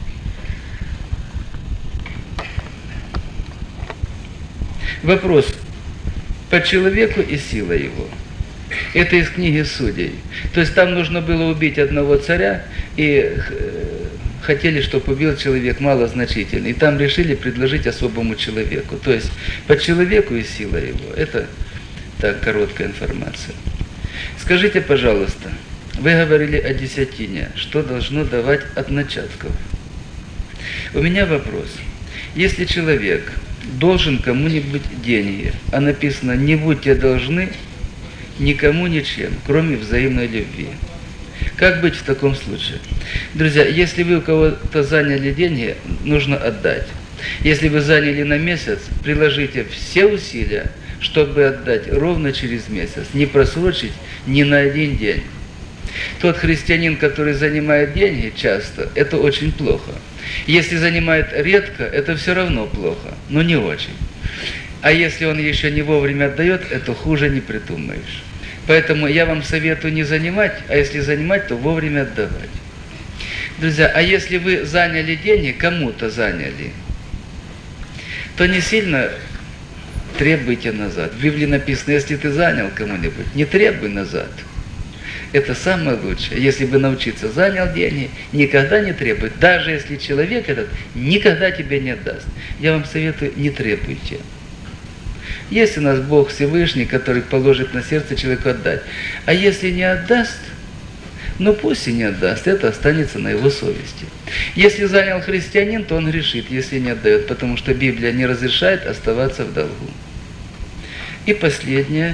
Вопрос по человеку и сила его. Это из книги Судей. То есть там нужно было убить одного царя, и хотели, чтобы убил человек малозначительный. И там решили предложить особому человеку. То есть по человеку и сила его. Это так, короткая информация. Скажите, пожалуйста, вы говорили о десятине, что должно давать от начатков. У меня вопрос. Если человек должен кому-нибудь деньги, а написано «не будьте должны никому ничем, кроме взаимной любви». Как быть в таком случае? Друзья, если вы у кого-то заняли деньги, нужно отдать. Если вы заняли на месяц, приложите все усилия, чтобы отдать ровно через месяц, не просрочить ни на один день. Тот христианин, который занимает деньги часто, это очень плохо. Если занимает редко, это все равно плохо, но не очень. А если он еще не вовремя отдает, это хуже не придумаешь. Поэтому я вам советую не занимать, а если занимать, то вовремя отдавать. Друзья, а если вы заняли деньги, кому-то заняли, то не сильно требуйте назад. В Библии написано, если ты занял кому-нибудь, не требуй назад. Это самое лучшее. Если бы научиться занял деньги, никогда не требуй. Даже если человек этот никогда тебе не отдаст. Я вам советую, не требуйте. Есть у нас Бог Всевышний, который положит на сердце человеку отдать. А если не отдаст, ну пусть и не отдаст, это останется на его совести. Если занял христианин, то он грешит, если не отдает, потому что Библия не разрешает оставаться в долгу. И последнее.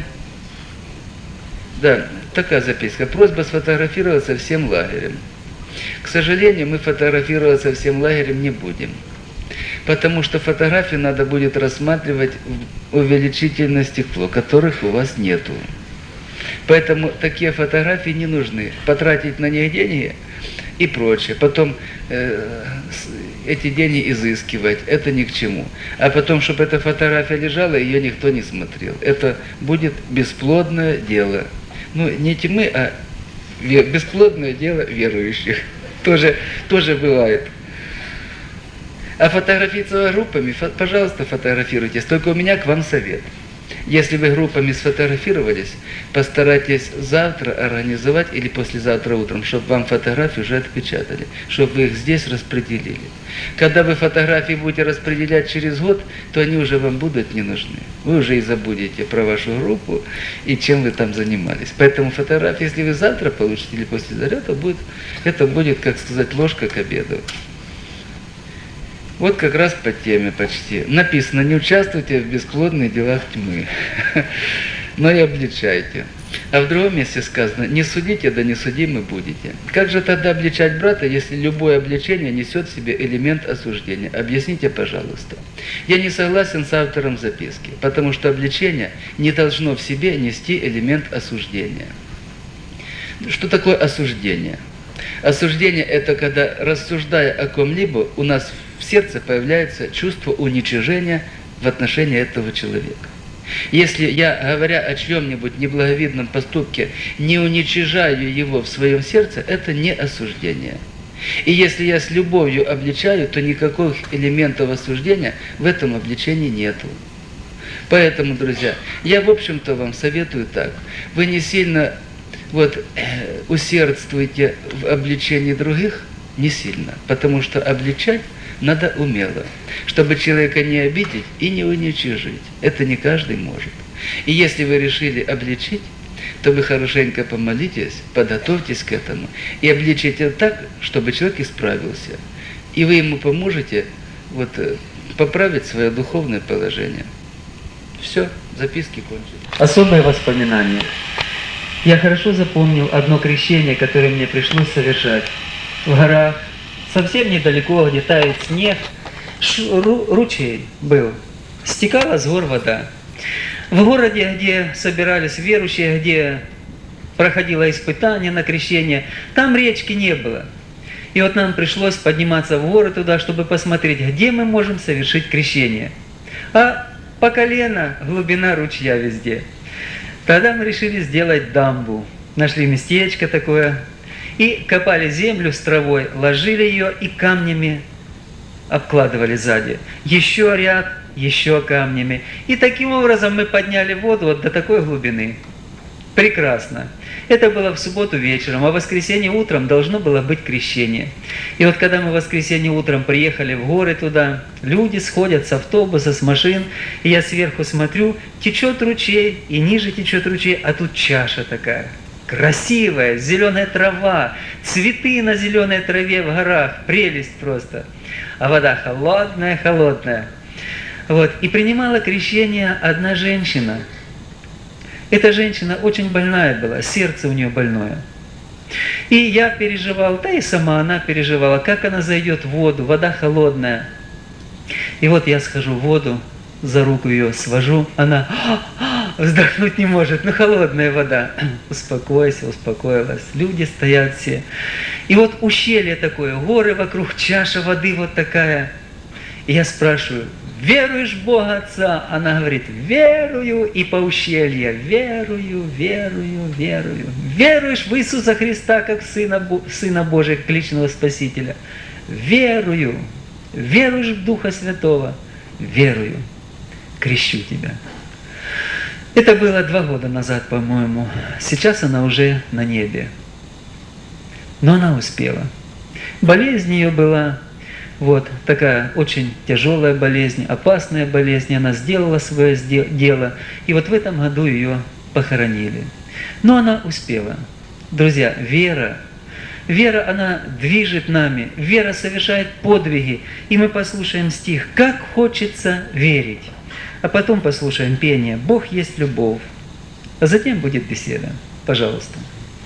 Да, такая записка. Просьба сфотографироваться всем лагерем. К сожалению, мы фотографироваться всем лагерем не будем. Потому что фотографии надо будет рассматривать в увеличительное стекло, которых у вас нету. Поэтому такие фотографии не нужны. Потратить на них деньги и прочее. Потом э, эти деньги изыскивать, это ни к чему. А потом, чтобы эта фотография лежала, ее никто не смотрел. Это будет бесплодное дело. Ну, не тьмы, а бесплодное дело верующих. Тоже, тоже бывает. А фотографироваться группами, фо, пожалуйста, фотографируйтесь. Только у меня к вам совет. Если вы группами сфотографировались, постарайтесь завтра организовать или послезавтра утром, чтобы вам фотографии уже отпечатали, чтобы вы их здесь распределили. Когда вы фотографии будете распределять через год, то они уже вам будут не нужны. Вы уже и забудете про вашу группу и чем вы там занимались. Поэтому фотографии, если вы завтра получите или послезавтра, то будет, это будет, как сказать, ложка к обеду. Вот как раз по теме почти. Написано, не участвуйте в бесплодных делах тьмы, но и обличайте. А в другом месте сказано, не судите, да не судимы будете. Как же тогда обличать брата, если любое обличение несет в себе элемент осуждения? Объясните, пожалуйста. Я не согласен с автором записки, потому что обличение не должно в себе нести элемент осуждения. Что такое осуждение? Осуждение – это когда, рассуждая о ком-либо, у нас в сердце появляется чувство уничижения в отношении этого человека. Если я, говоря о чьем-нибудь неблаговидном поступке, не уничижаю его в своем сердце, это не осуждение. И если я с любовью обличаю, то никаких элементов осуждения в этом обличении нету. Поэтому, друзья, я, в общем-то, вам советую так. Вы не сильно вот, э, усердствуйте в обличении других, не сильно, потому что обличать надо умело, чтобы человека не обидеть и не уничижить. Это не каждый может. И если вы решили обличить, то вы хорошенько помолитесь, подготовьтесь к этому и обличите так, чтобы человек исправился. И вы ему поможете вот, поправить свое духовное положение. Все, записки кончились. Особое воспоминание. Я хорошо запомнил одно крещение, которое мне пришлось совершать в горах. Совсем недалеко, где тает снег, ручей был, стекала с гор вода. В городе, где собирались верующие, где проходило испытание на крещение, там речки не было. И вот нам пришлось подниматься в горы туда, чтобы посмотреть, где мы можем совершить крещение. А по колено глубина ручья везде. Тогда мы решили сделать дамбу. Нашли местечко такое и копали землю с травой, ложили ее и камнями обкладывали сзади. Еще ряд, еще камнями. И таким образом мы подняли воду вот до такой глубины. Прекрасно. Это было в субботу вечером, а в воскресенье утром должно было быть крещение. И вот когда мы в воскресенье утром приехали в горы туда, люди сходят с автобуса, с машин, и я сверху смотрю, течет ручей, и ниже течет ручей, а тут чаша такая. Красивая, зеленая трава, цветы на зеленой траве в горах, прелесть просто. А вода холодная, холодная. Вот. И принимала крещение одна женщина. Эта женщина очень больная была, сердце у нее больное. И я переживал, да и сама она переживала, как она зайдет в воду, вода холодная. И вот я схожу в воду, за руку ее свожу, она вздохнуть не может, ну холодная вода. Успокойся, успокоилась. Люди стоят все. И вот ущелье такое, горы вокруг, чаша воды вот такая. И я спрашиваю, веруешь в Бога Отца? Она говорит, верую, и по ущелье, верую, верую, верую. Веруешь в Иисуса Христа, как в Сына, Сына Божия, как личного Спасителя? Верую. Веруешь в Духа Святого? Верую. Крещу тебя. Это было два года назад, по-моему. Сейчас она уже на небе. Но она успела. Болезнь ее была... Вот, такая очень тяжелая болезнь, опасная болезнь, она сделала свое дело, и вот в этом году ее похоронили. Но она успела. Друзья, вера, вера, она движет нами, вера совершает подвиги, и мы послушаем стих «Как хочется верить», а потом послушаем пение «Бог есть любовь», а затем будет беседа. Пожалуйста.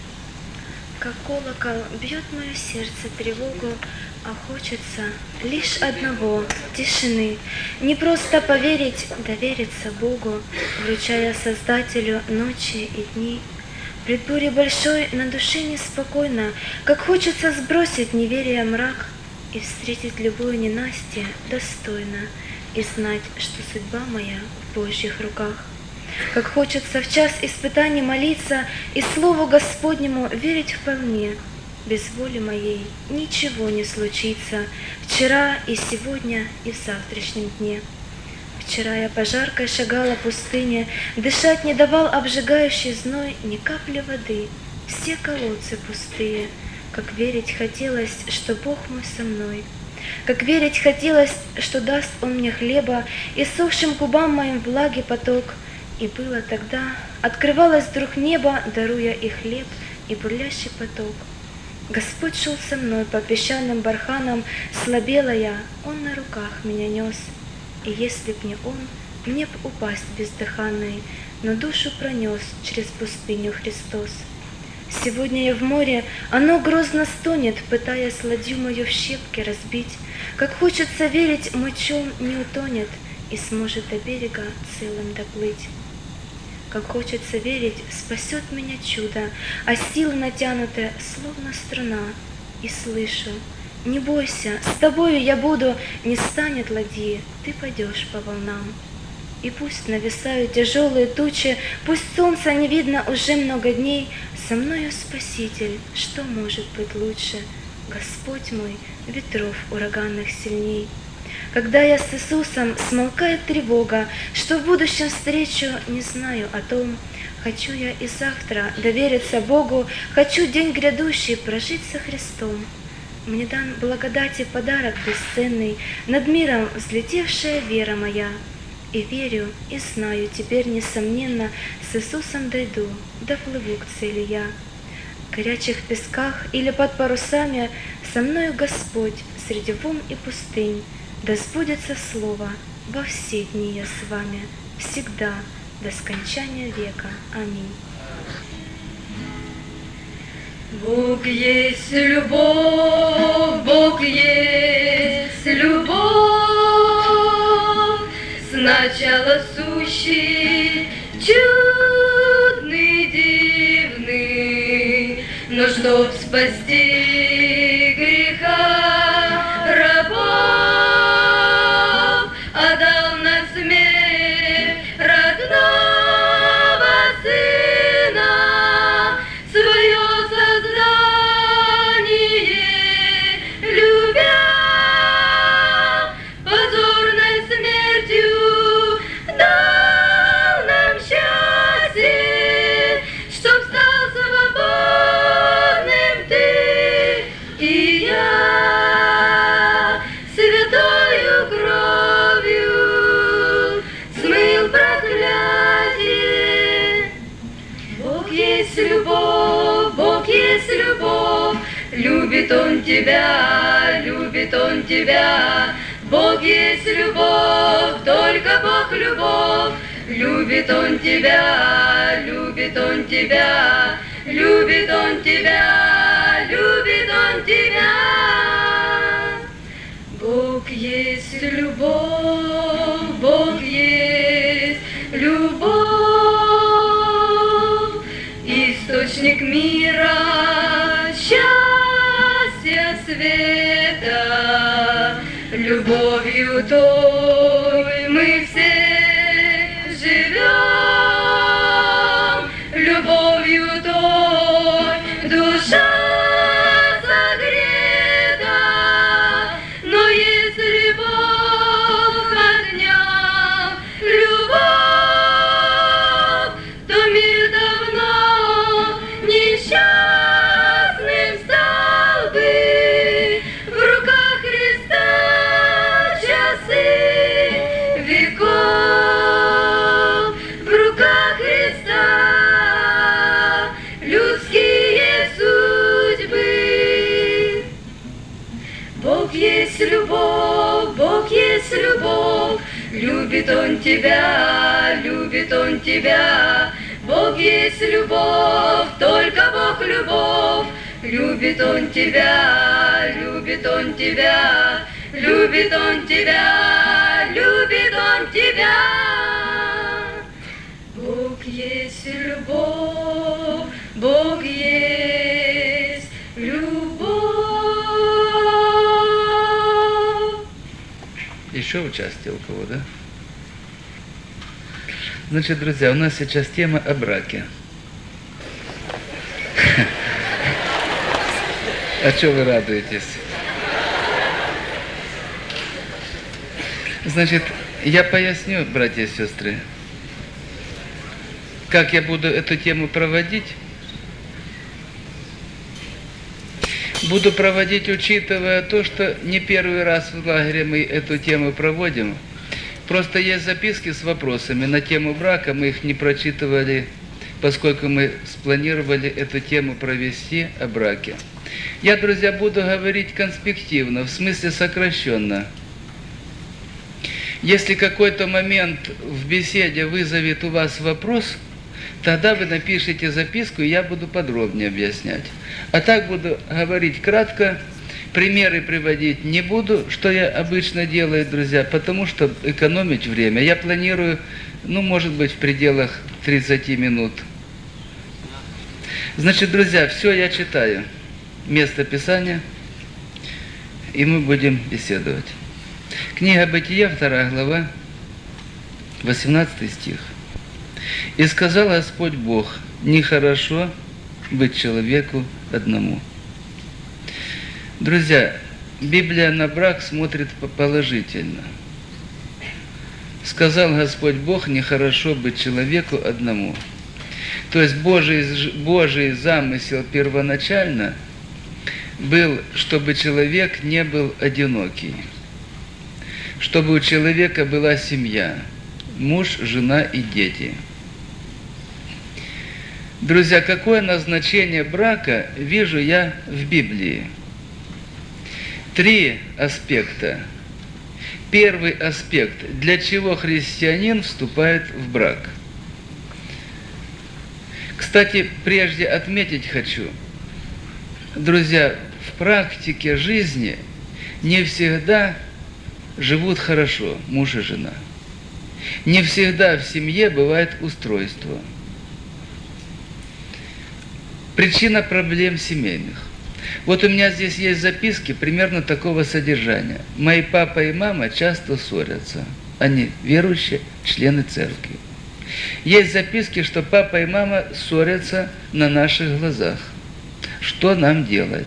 Как колокол бьет мое сердце тревогу, а хочется лишь одного — тишины. Не просто поверить, довериться Богу, вручая Создателю ночи и дни. Пред бурей большой на душе неспокойно, как хочется сбросить неверие мрак и встретить любую ненастье достойно и знать, что судьба моя в Божьих руках. Как хочется в час испытаний молиться и Слову Господнему верить вполне. Без воли моей ничего не случится вчера и сегодня и в завтрашнем дне. Вчера я по жаркой шагала пустыне, дышать не давал обжигающий зной ни капли воды, все колодцы пустые. Как верить хотелось, что Бог мой со мной. Как верить хотелось, что даст Он мне хлеба и сохшим губам моим влаги поток. И было тогда, открывалось вдруг небо, даруя и хлеб, и бурлящий поток. Господь шел со мной по песчаным барханам, слабела я, Он на руках меня нес. И если б не Он, мне б упасть бездыханной, но душу пронес через пустыню Христос. Сегодня я в море, оно грозно стонет, пытаясь ладью мою в щепки разбить. Как хочется верить, мой челн не утонет и сможет до берега целым доплыть. Как хочется верить, спасет меня чудо, а силы натянуты, словно струна. И слышу, не бойся, с тобою я буду, не станет ладьи, ты пойдешь по волнам. И пусть нависают тяжелые тучи, пусть солнца не видно уже много дней, со мною Спаситель, что может быть лучше? Господь мой, ветров ураганных сильней. Когда я с Иисусом, смолкает тревога, что в будущем встречу, не знаю о том. Хочу я и завтра довериться Богу, хочу день грядущий прожить со Христом. Мне дан благодати подарок бесценный, над миром взлетевшая вера моя. И верю, и знаю, теперь несомненно, с Иисусом дойду, доплыву к цели я. В горячих песках или под парусами со мною Господь среди волн и пустынь. Да сбудется слово, во все дни я с вами, всегда, до скончания века. Аминь. Бог есть любовь, Бог есть любовь, сначала сущий, чудный, дивный, но чтоб спасти греха рабов, отдал на смерть любит Он тебя, любит Он тебя. Бог есть любовь, только Бог любовь. Любит Он тебя, любит Он тебя, любит Он тебя, любит Он тебя. Бог есть любовь, Бог есть любовь, источник мира, счастья, света, любовью той мы все живем, любовью той душа согрета, но если Бог отнял любовь, то мир давно несчастным стал бы. В руках Христа часы веков, в руках Христа людские судьбы. Бог есть любовь, Бог есть любовь, любит Он тебя, любит Он тебя. Бог есть любовь, только Бог любовь, любит Он тебя, любит Он тебя, любит Он тебя, любит Он тебя. Бог есть любовь, Бог есть любовь. Еще участие у кого, да? Значит, друзья, у нас сейчас тема о браке. А что вы радуетесь? Значит, я поясню, братья и сестры, как я буду эту тему проводить. Буду проводить, учитывая то, что не первый раз в лагере мы эту тему проводим. Просто есть записки с вопросами на тему брака, мы их не прочитывали, поскольку мы спланировали эту тему провести о браке. Я, друзья, буду говорить конспективно, в смысле сокращенно. Если какой-то момент в беседе вызовет у вас вопрос, тогда вы напишите записку, и я буду подробнее объяснять. А так буду говорить кратко, примеры приводить не буду, что я обычно делаю, друзья, потому что экономить время. Я планирую, ну, может быть, в пределах тридцати минут. Значит, друзья, все я читаю. Место Писания, и мы будем беседовать. Книга Бытия, вторая глава, восемнадцатый стих. «И сказал Господь Бог, нехорошо быть человеку одному». Друзья, Библия на брак смотрит положительно. Сказал Господь Бог, нехорошо быть человеку одному. То есть Божий, Божий замысел первоначально был, чтобы человек не был одинокий, чтобы у человека была семья, муж, жена и дети. Друзья, какое назначение брака вижу я в Библии? Три аспекта. Первый аспект, для чего христианин вступает в брак. Кстати, прежде отметить хочу, друзья, в практике жизни не всегда живут хорошо муж и жена. Не всегда в семье бывает устройство. Причина проблем семейных. Вот у меня здесь есть записки примерно такого содержания. Мои папа и мама часто ссорятся. Они верующие, члены церкви. Есть записки, что папа и мама ссорятся на наших глазах. Что нам делать?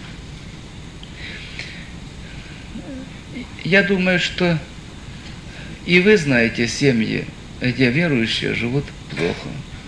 Я думаю, что и вы знаете семьи, где верующие живут плохо.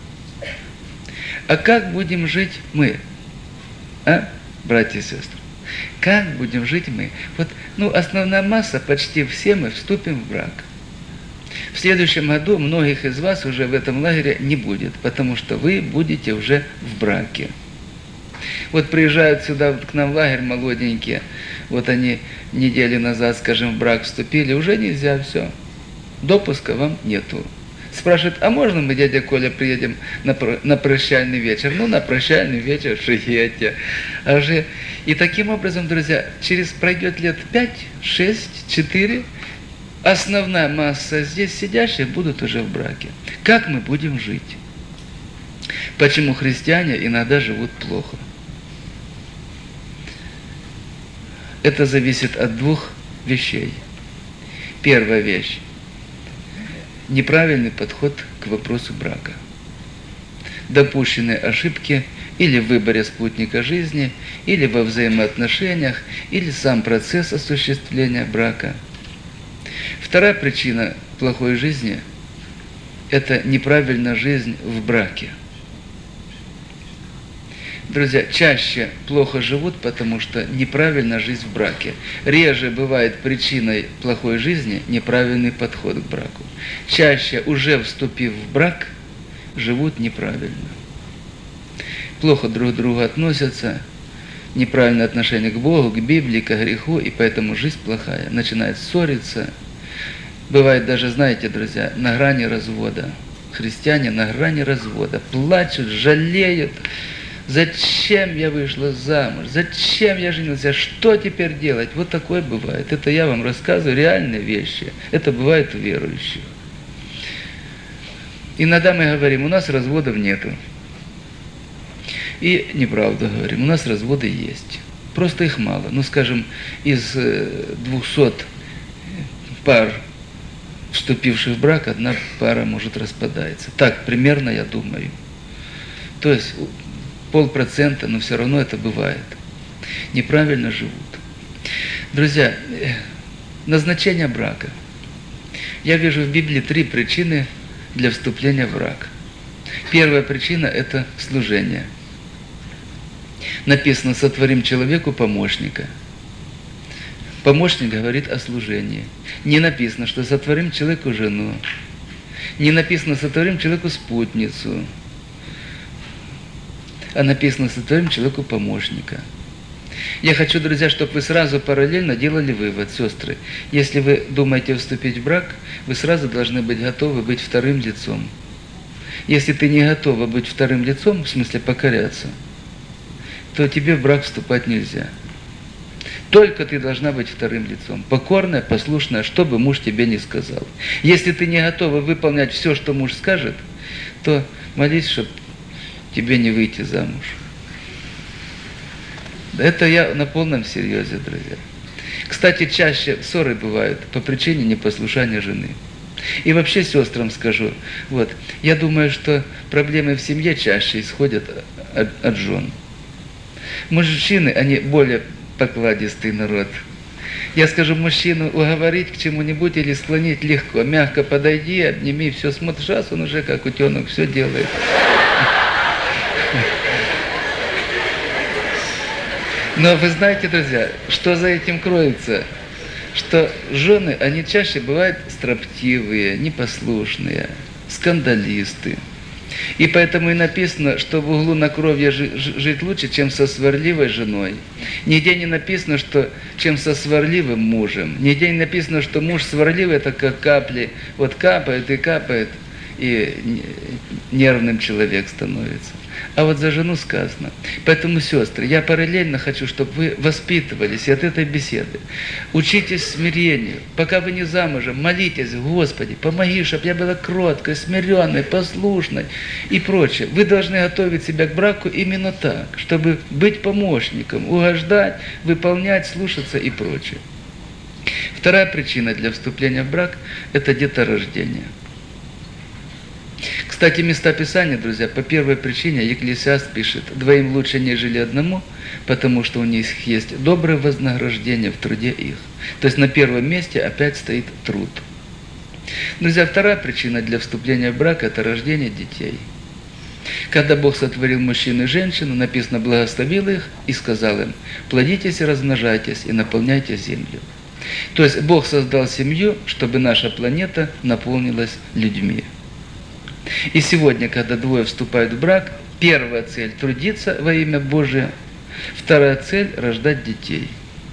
А как будем жить мы? А, братья и сестры? Как будем жить мы? Вот, ну, основная масса, почти все мы вступим в брак. В следующем году многих из вас уже в этом лагере не будет, потому что вы будете уже в браке. Вот приезжают сюда к нам в лагерь молоденькие, вот они недели назад, скажем, в брак вступили, уже нельзя, все, допуска вам нету. Спрашивает, а можно мы, дядя Коля, приедем на, на прощальный вечер? Ну, на прощальный вечер приедьте. А же... И таким образом, друзья, через пройдет лет пять, шесть, четыре, основная масса здесь сидящих будут уже в браке. Как мы будем жить? Почему христиане иногда живут плохо? Это зависит от двух вещей. Первая вещь. Неправильный подход к вопросу брака. Допущенные ошибки или в выборе спутника жизни, или во взаимоотношениях, или сам процесс осуществления брака. Вторая причина плохой жизни – это неправильная жизнь в браке. Друзья, чаще плохо живут, потому что неправильная жизнь в браке. Реже бывает причиной плохой жизни неправильный подход к браку. Чаще, уже вступив в брак, живут неправильно. Плохо друг к другу относятся, неправильное отношение к Богу, к Библии, к греху, и поэтому жизнь плохая. Начинает ссориться. Бывает даже, знаете, друзья, на грани развода. Христиане на грани развода. Плачут, жалеют. Зачем я вышла замуж? Зачем я женился? Что теперь делать? Вот такое бывает. Это я вам рассказываю реальные вещи. Это бывает у верующих. Иногда мы говорим, у нас разводов нету. И неправду говорим, у нас разводы есть. Просто их мало. Ну, скажем, из двухсот пар, вступивших в брак, одна пара может распадается. Так, примерно, я думаю. То есть полпроцента, но все равно это бывает. Неправильно живут. Друзья, назначение брака. Я вижу в Библии три причины для вступления в брак. Первая причина – это служение. Написано, сотворим человеку помощника. Помощник говорит о служении. Не написано, что сотворим человеку жену. Не написано, сотворим человеку спутницу. А написано, сотворим человеку помощника. Я хочу, друзья, чтобы вы сразу параллельно делали вывод, сестры. Если вы думаете вступить в брак, вы сразу должны быть готовы быть вторым лицом. Если ты не готова быть вторым лицом, в смысле покоряться, то тебе в брак вступать нельзя. Только ты должна быть вторым лицом. Покорная, послушная, что бы муж тебе не сказал. Если ты не готова выполнять все, что муж скажет, то молись, чтобы тебе не выйти замуж. Это я на полном серьезе, друзья. Кстати, чаще ссоры бывают по причине непослушания жены. И вообще сестрам скажу, вот, я думаю, что проблемы в семье чаще исходят от, от жен. Мужчины, они более покладистый народ. Я скажу, мужчину уговорить к чему-нибудь или склонить легко, мягко подойди, обними, все, смотришь, раз он уже как утенок все делает. Но вы знаете, друзья, что за этим кроется? Что жены, они чаще бывают строптивые, непослушные, скандалисты. И поэтому и написано, что в углу на кровье жить лучше, чем со сварливой женой. Нигде не написано, что чем со сварливым мужем. Нигде не написано, что муж сварливый, это как капли. Вот капает и капает, и нервным человек становится. А вот за жену сказано. Поэтому, сестры, я параллельно хочу, чтобы вы воспитывались и от этой беседы. Учитесь смирению. Пока вы не замужем, молитесь, Господи, помоги, чтобы я была кроткой, смиренной, послушной и прочее. Вы должны готовить себя к браку именно так, чтобы быть помощником, угождать, выполнять, слушаться и прочее. Вторая причина для вступления в брак – это деторождение. Кстати, места Писания, друзья, по первой причине Екклесиаст пишет: «Двоим лучше, нежели одному, потому что у них есть доброе вознаграждение в труде их». То есть на первом месте опять стоит труд. Друзья, вторая причина для вступления в брак – это рождение детей. Когда Бог сотворил мужчину и женщину, написано, благословил их и сказал им: «Плодитесь и размножайтесь, и наполняйте землю». То есть Бог создал семью, чтобы наша планета наполнилась людьми. И сегодня, когда двое вступают в брак, первая цель – трудиться во имя Божие, Вторая цель – рождать детей.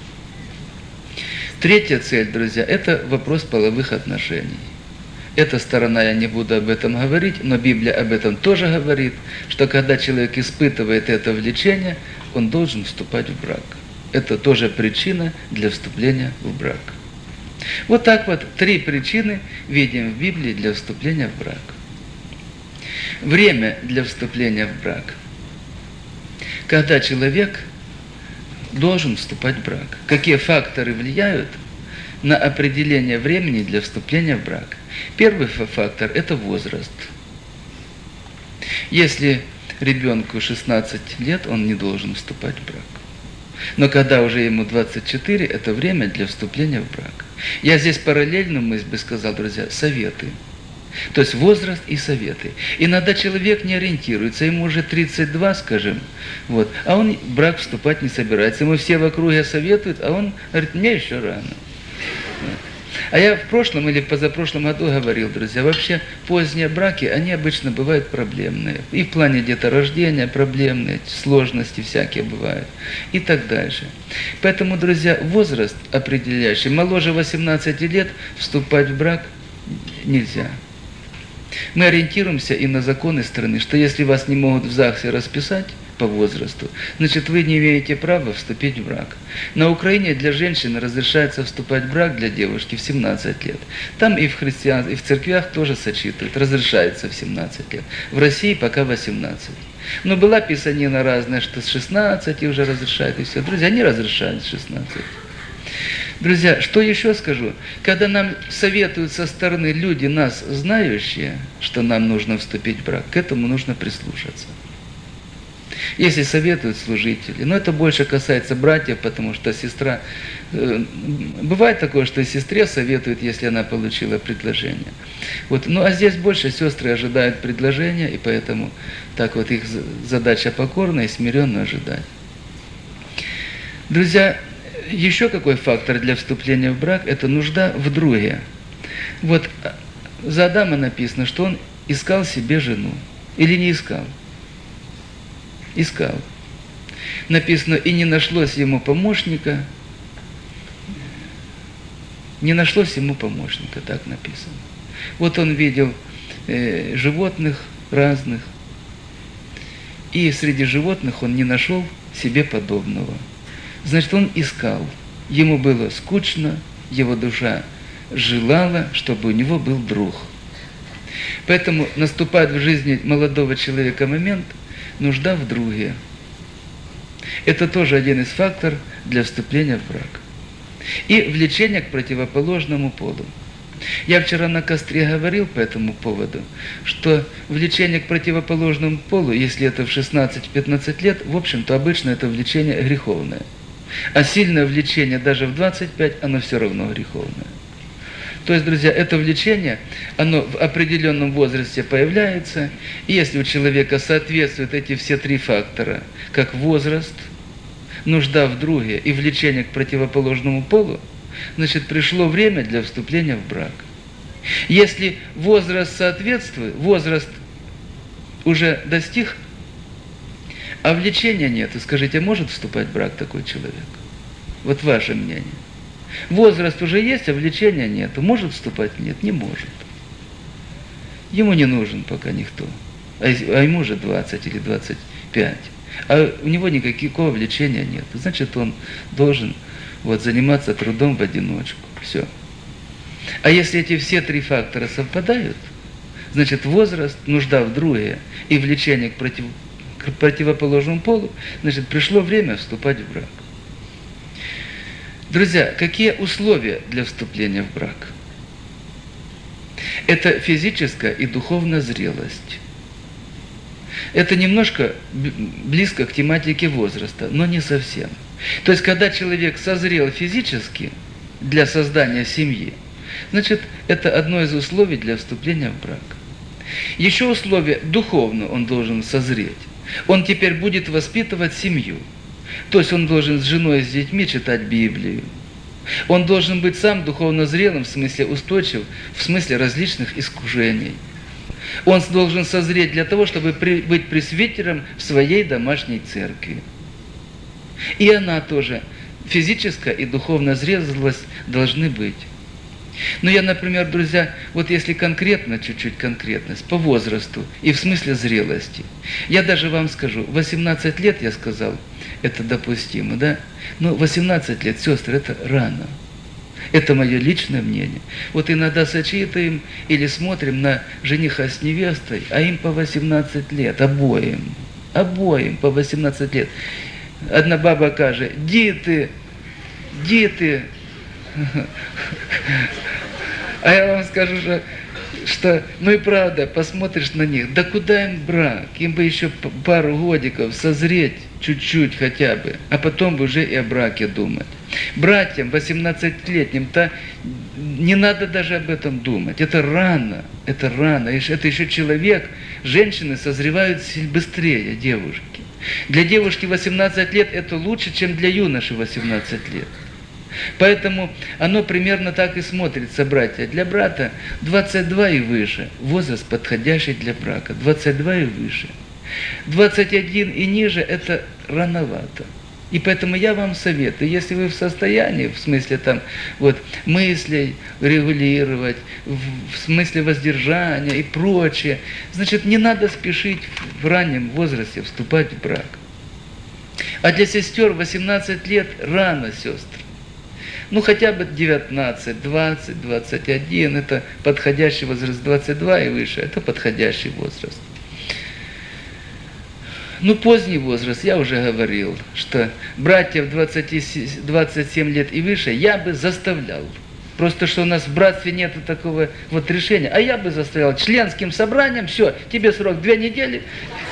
Третья цель, друзья, это вопрос половых отношений. Эта сторона, я не буду об этом говорить, но Библия об этом тоже говорит, что когда человек испытывает это влечение, он должен вступать в брак. Это тоже причина для вступления в брак. Вот так вот три причины видим в Библии для вступления в брак. Время для вступления в брак. Когда человек должен вступать в брак. Какие факторы влияют на определение времени для вступления в брак? Первый фактор – это возраст. Если ребенку шестнадцать лет, он не должен вступать в брак. Но когда уже ему двадцать четыре, это время для вступления в брак. Я здесь параллельную мысль бы сказал, друзья, советы. То есть возраст и советы. Иногда человек не ориентируется, ему уже тридцать два, скажем, вот, а он в брак вступать не собирается. Ему все в округе советуют, а он говорит, мне еще рано. Вот. А я в прошлом или позапрошлом году говорил, друзья, вообще поздние браки, они обычно бывают проблемные. И в плане деторождения проблемные, сложности всякие бывают и так дальше. Поэтому, друзья, возраст определяющий, моложе восемнадцати лет вступать в брак нельзя. Мы ориентируемся и на законы страны, что если вас не могут в ЗАГСе расписать по возрасту, значит, вы не имеете права вступить в брак. На Украине для женщины разрешается вступать в брак для девушки в семнадцать лет. Там и в христиан, и в церквях тоже сочетывают, разрешается в семнадцать лет. В России пока восемнадцать. Но была писанина разная, что с шестнадцати уже разрешают, и все. Друзья, не разрешают с шестнадцати. Друзья, что еще скажу? Когда нам советуют со стороны люди, нас знающие, что нам нужно вступить в брак, к этому нужно прислушаться. Если советуют служители, но это больше касается братьев, потому что сестра... Э, бывает такое, что сестре советуют, если она получила предложение. Вот. Ну а здесь больше сестры ожидают предложения, и поэтому так вот их задача покорная и смиренно ожидать. Друзья, еще какой фактор для вступления в брак – это нужда в друге. Вот за Адама написано, что он искал себе жену. Или не искал? Искал. Написано, и не нашлось ему помощника. Не нашлось ему помощника, так написано. Вот он видел э, животных разных, и среди животных он не нашел себе подобного. Значит, он искал. Ему было скучно, его душа желала, чтобы у него был друг. Поэтому наступает в жизни молодого человека момент, нужда в друге. Это тоже один из факторов для вступления в брак. И влечение к противоположному полу. Я вчера на костре говорил по этому поводу, что влечение к противоположному полу, если это в шестнадцать-пятнадцать лет, в общем-то, обычно это влечение греховное. А сильное влечение даже в двадцать пять, оно все равно греховное. То есть, друзья, это влечение, оно в определенном возрасте появляется, и если у человека соответствуют эти все три фактора, как возраст, нужда в друге и влечение к противоположному полу, значит, пришло время для вступления в брак. Если возраст соответствует, возраст уже достиг, а влечения нет, скажите, может вступать в брак такой человек? Вот ваше мнение. Возраст уже есть, а влечения нет. Может вступать? Нет, не может. Ему не нужен пока никто. А ему уже двадцать или двадцать пять. А у него никакого влечения нет. Значит, он должен вот, заниматься трудом в одиночку. Все. А если эти все три фактора совпадают, значит, возраст, нужда в друге и влечение к, против, к противоположному полу, значит, пришло время вступать в брак. Друзья, какие условия для вступления в брак? Это физическая и духовная зрелость. Это немножко близко к тематике возраста, но не совсем. То есть, когда человек созрел физически для создания семьи, значит, это одно из условий для вступления в брак. Еще условие духовно он должен созреть. Он теперь будет воспитывать семью. То есть он должен с женой и с детьми читать Библию. Он должен быть сам духовно зрелым, в смысле устойчив, в смысле различных искушений. Он должен созреть для того, чтобы быть пресвитером в своей домашней церкви. И она тоже, физическая и духовная зрелость должны быть. Но я, например, друзья, вот если конкретно, чуть-чуть конкретность, по возрасту и в смысле зрелости, я даже вам скажу, восемнадцать лет, я сказал, это допустимо, да? Но восемнадцать лет, сестры, это рано. Это мое личное мнение. Вот иногда сочетаем или смотрим на жениха с невестой, а им по восемнадцать лет, обоим, обоим по восемнадцать лет. Одна баба каже, діти, діти. А я вам скажу, что, что, ну и правда, посмотришь на них, да куда им брак? Им бы еще пару годиков созреть, чуть-чуть хотя бы, а потом бы уже и о браке думать. Братьям восемнадцатилетним-то не надо даже об этом думать. Это рано, это рано. Это еще человек, женщины созревают быстрее, девушки. Для девушки восемнадцать лет это лучше, чем для юноши восемнадцать лет. Поэтому оно примерно так и смотрится, братья. Для брата двадцать два и выше, возраст подходящий для брака, двадцать два и выше. двадцать один и ниже это рановато. И поэтому я вам советую, если вы в состоянии, в смысле там, вот, мыслей регулировать, в, в смысле воздержания и прочее, значит, не надо спешить в раннем возрасте вступать в брак. А для сестер восемнадцать лет рано, сестры. Ну, хотя бы девятнадцать, двадцать, двадцать один, это подходящий возраст, двадцать два и выше, это подходящий возраст. Ну, поздний возраст, я уже говорил, что братьев двадцать семь лет и выше я бы заставлял. Просто что у нас в братстве нет такого вот решения. А я бы заставлял членским собранием, все, тебе срок две недели.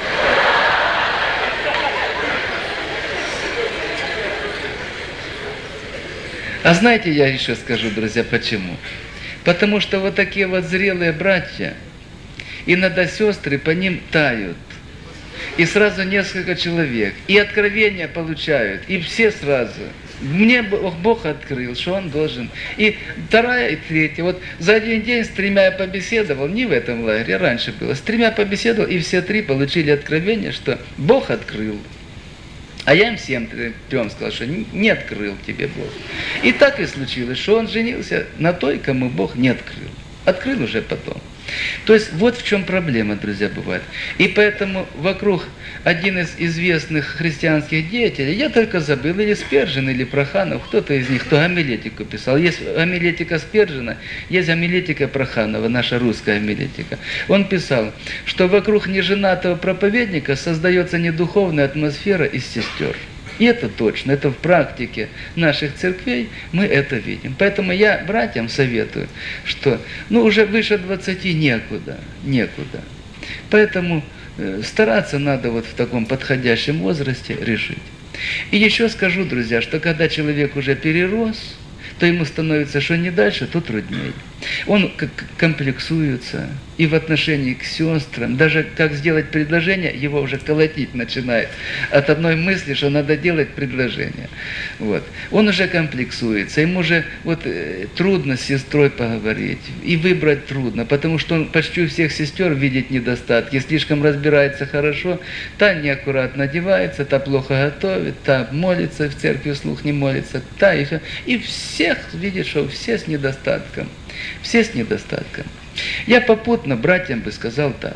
А знаете, я еще скажу, друзья, почему? Потому что вот такие вот зрелые братья, иногда сестры по ним тают. И сразу несколько человек. И откровения получают. И все сразу. Мне Бог открыл, что он должен. И вторая, и третья. Вот за один день с тремя я побеседовал, не в этом лагере, раньше было. С тремя побеседовал, и все три получили откровение, что Бог открыл. А я им всем трем сказал, что не открыл тебе Бог. И так и случилось, что он женился на той, кому Бог не открыл. Открыл уже потом. То есть вот в чем проблема, друзья, бывает. И поэтому вокруг один из известных христианских деятелей, я только забыл, или Спержин, или Проханов, кто-то из них, кто гомилетику писал. Есть гомилетика Спержина, есть гомилетика Проханова, наша русская гомилетика. Он писал, что вокруг неженатого проповедника создается недуховная атмосфера из сестер. И это точно, это в практике наших церквей мы это видим. Поэтому я братьям советую, что ну, уже выше двадцати некуда, некуда. Поэтому э, стараться надо вот в таком подходящем возрасте решить. И еще скажу, друзья, что когда человек уже перерос, то ему становится, что не дальше, то труднее. Он комплексуется и в отношении к сестрам, даже как сделать предложение, его уже колотить начинает от одной мысли, что надо делать предложение. Вот. Он уже комплексуется, ему уже вот, э, трудно с сестрой поговорить, и выбрать трудно, потому что он почти у всех сестер видит недостатки, слишком разбирается хорошо, та неаккуратно одевается, та плохо готовит, та молится в церкви, вслух не молится, та и все. И всех видит, что все с недостатком. Все с недостатком. Я попутно братьям бы сказал так.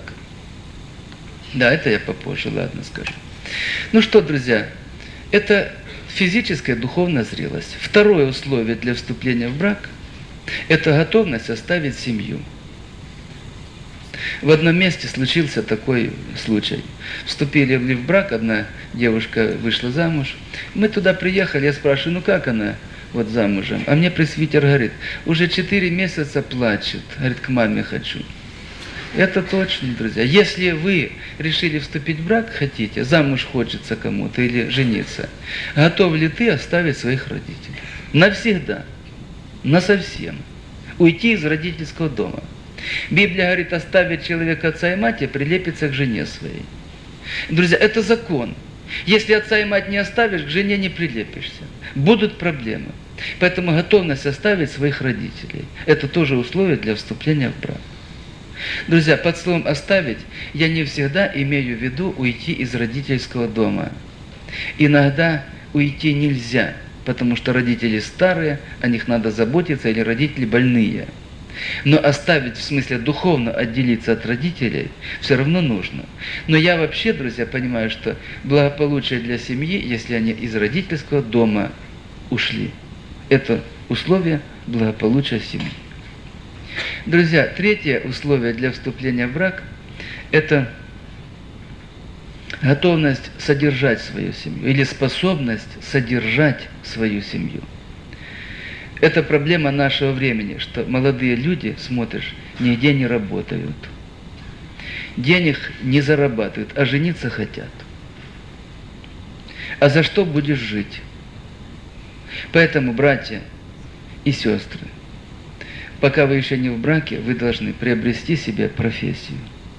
Да, это я попозже, ладно, скажу. Ну что, друзья, это физическая духовная зрелость. Второе условие для вступления в брак – это готовность оставить семью. В одном месте случился такой случай. Вступили в брак, одна девушка вышла замуж. Мы туда приехали, я спрашиваю, ну как она? Вот замужем. А мне пресвитер говорит, уже четыре месяца плачет. Говорит, к маме хочу. Это точно, друзья. Если вы решили вступить в брак, хотите, замуж хочется кому-то или жениться, готов ли ты оставить своих родителей? Навсегда. Насовсем. Уйти из родительского дома. Библия говорит, оставить человека отца и мать, прилепится к жене своей. Друзья, это закон. Если отца и мать не оставишь, к жене не прилепишься. Будут проблемы. Поэтому готовность оставить своих родителей – это тоже условие для вступления в брак. Друзья, под словом «оставить» я не всегда имею в виду уйти из родительского дома. Иногда уйти нельзя, потому что родители старые, о них надо заботиться, или родители больные. Но оставить, в смысле духовно отделиться от родителей, все равно нужно. Но я вообще, друзья, понимаю, что благополучие для семьи, если они из родительского дома ушли. Это условие благополучия семьи. Друзья, третье условие для вступления в брак – это готовность содержать свою семью или способность содержать свою семью. Это проблема нашего времени, что молодые люди, смотришь, нигде не работают, денег не зарабатывают, а жениться хотят. А за что будешь жить? Поэтому, братья и сестры, пока вы еще не в браке, вы должны приобрести себе профессию,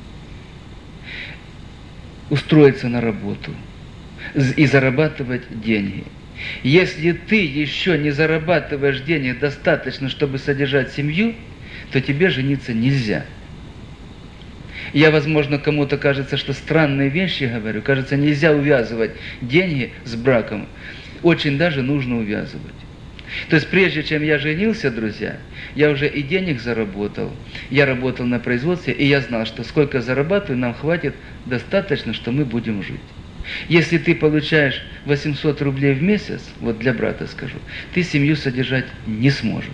устроиться на работу и зарабатывать деньги. Если ты еще не зарабатываешь денег достаточно, чтобы содержать семью, то тебе жениться нельзя. Я, возможно, кому-то кажется, что странные вещи говорю. Кажется, нельзя увязывать деньги с браком. Очень даже нужно увязывать. То есть, прежде чем я женился, друзья, я уже и денег заработал. Я работал на производстве, и я знал, что сколько зарабатываю, нам хватит достаточно, что мы будем жить. Если ты получаешь восемьсот рублей в месяц, вот для брата скажу, ты семью содержать не сможешь.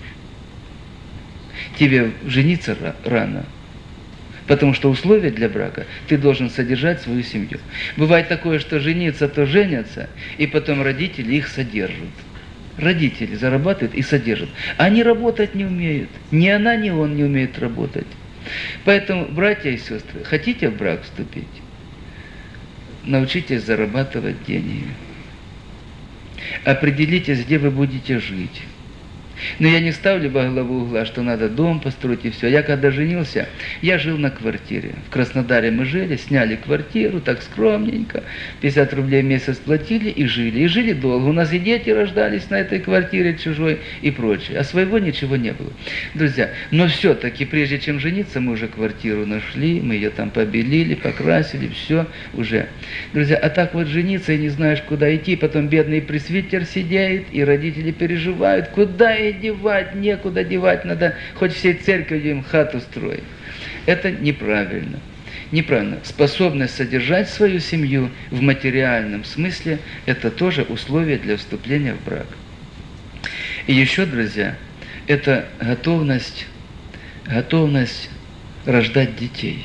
Тебе жениться рано, потому что условия для брака, ты должен содержать свою семью. Бывает такое, что жениться, то женятся, и потом родители их содержат. Родители зарабатывают и содержат. Они работать не умеют. Ни она, ни он не умеет работать. Поэтому, братья и сестры, хотите в брак вступить? Научитесь зарабатывать деньги. Определитесь, где вы будете жить. Но я не ставлю во главу угла, что надо дом построить и все. Я когда женился, я жил на квартире. В Краснодаре мы жили, сняли квартиру, так скромненько, пятьдесят рублей в месяц платили и жили. И жили долго. У нас и дети рождались на этой квартире чужой и прочее. А своего ничего не было. Друзья, но все-таки, прежде чем жениться, мы уже квартиру нашли, мы ее там побелили, покрасили, все уже. Друзья, а так вот жениться и не знаешь, куда идти, потом бедный пресвитер сидит, и родители переживают, куда идти. Девать, некуда девать, надо хоть всей церковью им хату строить. Это неправильно. Неправильно. Способность содержать свою семью в материальном смысле – это тоже условие для вступления в брак. И еще, друзья, это готовность, готовность рождать детей.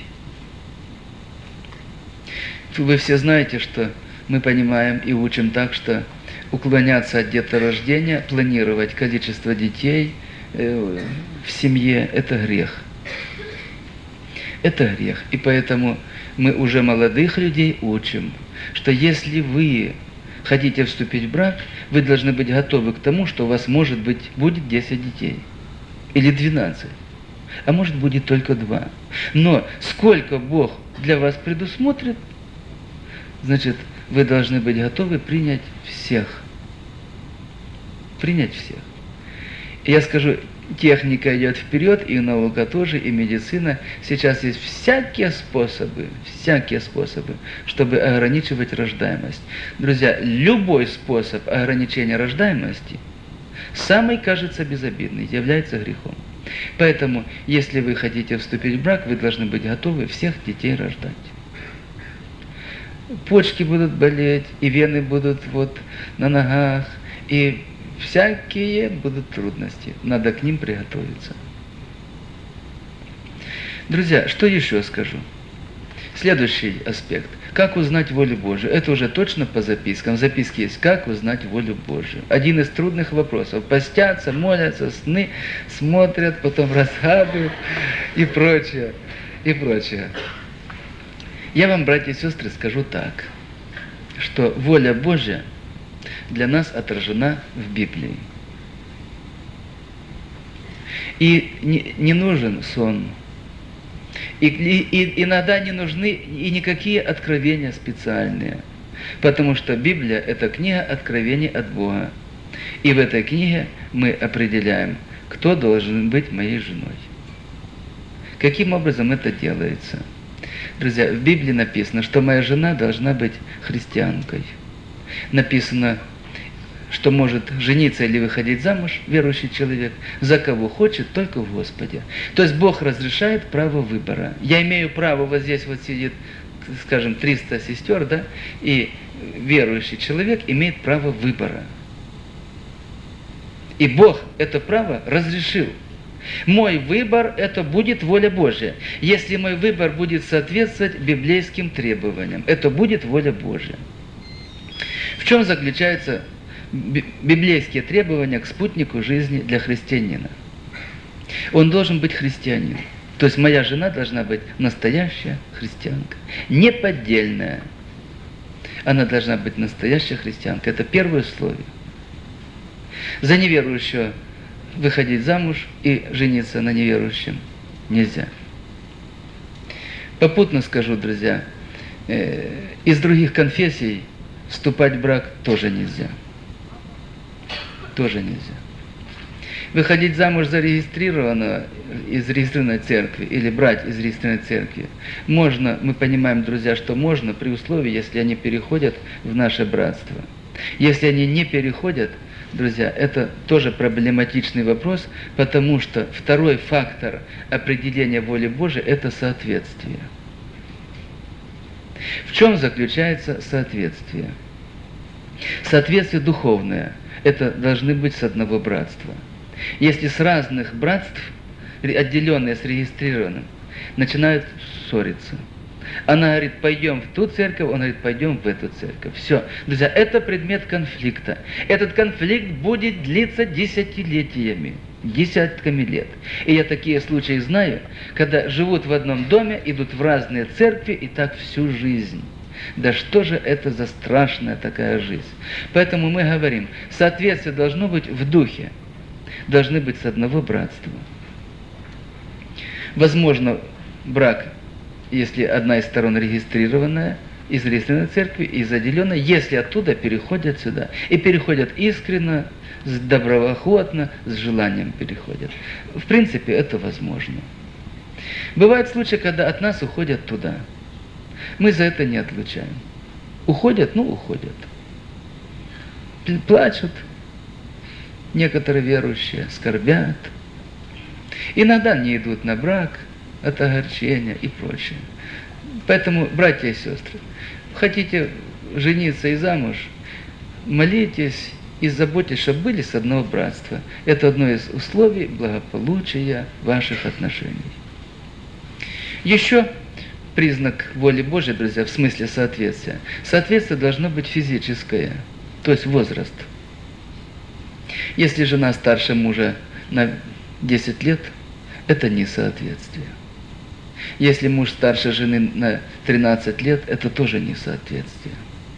Вы все знаете, что мы понимаем и учим так, что уклоняться от деторождения, планировать количество детей э, в семье – это грех. Это грех. И поэтому мы уже молодых людей учим, что если вы хотите вступить в брак, вы должны быть готовы к тому, что у вас может быть, будет десять детей. Или двенадцать. А может будет только два. Но сколько Бог для вас предусмотрит, значит, вы должны быть готовы принять всех. Принять всех. И я скажу, техника идет вперед, и наука тоже, и медицина. Сейчас есть всякие способы, всякие способы, чтобы ограничивать рождаемость. Друзья, любой способ ограничения рождаемости, самый, кажется, безобидный, является грехом. Поэтому, если вы хотите вступить в брак, вы должны быть готовы всех детей рождать. Почки будут болеть, и вены будут вот на ногах, и всякие будут трудности. Надо к ним приготовиться. Друзья, что еще скажу? Следующий аспект. Как узнать волю Божию? Это уже точно по запискам. В записке есть «Как узнать волю Божию». Один из трудных вопросов. Постятся, молятся, сны смотрят, потом разгадывают и прочее, и прочее. Я вам, братья и сестры, скажу так, что воля Божья для нас отражена в Библии. И не, не нужен сон. И, и, и иногда не нужны и никакие откровения специальные. Потому что Библия – это книга откровений от Бога. И в этой книге мы определяем, кто должен быть моей женой. Каким образом это делается? Друзья, в Библии написано, что моя жена должна быть христианкой. Написано, что может жениться или выходить замуж верующий человек за кого хочет, только в Господе. То есть Бог разрешает право выбора. Я имею право, вот здесь вот сидит, скажем, триста сестер, да, и верующий человек имеет право выбора. И Бог это право разрешил. Мой выбор – это будет воля Божья. Если мой выбор будет соответствовать библейским требованиям, это будет воля Божья. В чем заключаются библейские требования к спутнику жизни для христианина? Он должен быть христианином. То есть моя жена должна быть настоящая христианка, неподдельная. Она должна быть настоящая христианка. Это первое условие. За неверующего выходить замуж и жениться на неверующем нельзя. Попутно скажу, друзья, э, из других конфессий вступать в брак тоже нельзя. Тоже нельзя. Выходить замуж зарегистрированного из зарегистрированной церкви или брать из зарегистрированной церкви можно, мы понимаем, друзья, что можно при условии, если они переходят в наше братство. Если они не переходят, друзья, это тоже проблематичный вопрос, потому что второй фактор определения воли Божией – это соответствие. В чем заключается соответствие? Соответствие духовное – это должны быть с одного братства. Если с разных братств, отделенные с регистрированным, начинают ссориться. Она говорит, пойдем в ту церковь, он говорит, пойдем в эту церковь. Все. Друзья, это предмет конфликта. Этот конфликт будет длиться десятилетиями, десятками лет. И я такие случаи знаю, когда живут в одном доме, идут в разные церкви, и так всю жизнь. Да что же это за страшная такая жизнь? Поэтому мы говорим, соответствие должно быть в духе, должны быть с одного братства. Возможно, брак, если одна из сторон регистрированная, из регистрированной церкви, из отделенной, если оттуда переходят сюда. И переходят искренно, доброохотно, с желанием переходят. В принципе, это возможно. Бывают случаи, когда от нас уходят туда. Мы за это не отлучаем. Уходят, ну уходят. Плачут. Некоторые верующие скорбят. Иногда не идут на брак от огорчения и прочее. Поэтому, братья и сестры, хотите жениться и замуж, молитесь и заботьтесь, чтобы были с одного братства. Это одно из условий благополучия ваших отношений. Еще признак воли Божьей, друзья, в смысле соответствия. Соответствие должно быть физическое, то есть возраст. Если жена старше мужа на десять лет, это несоответствие. Если муж старше жены на тринадцать лет, это тоже несоответствие.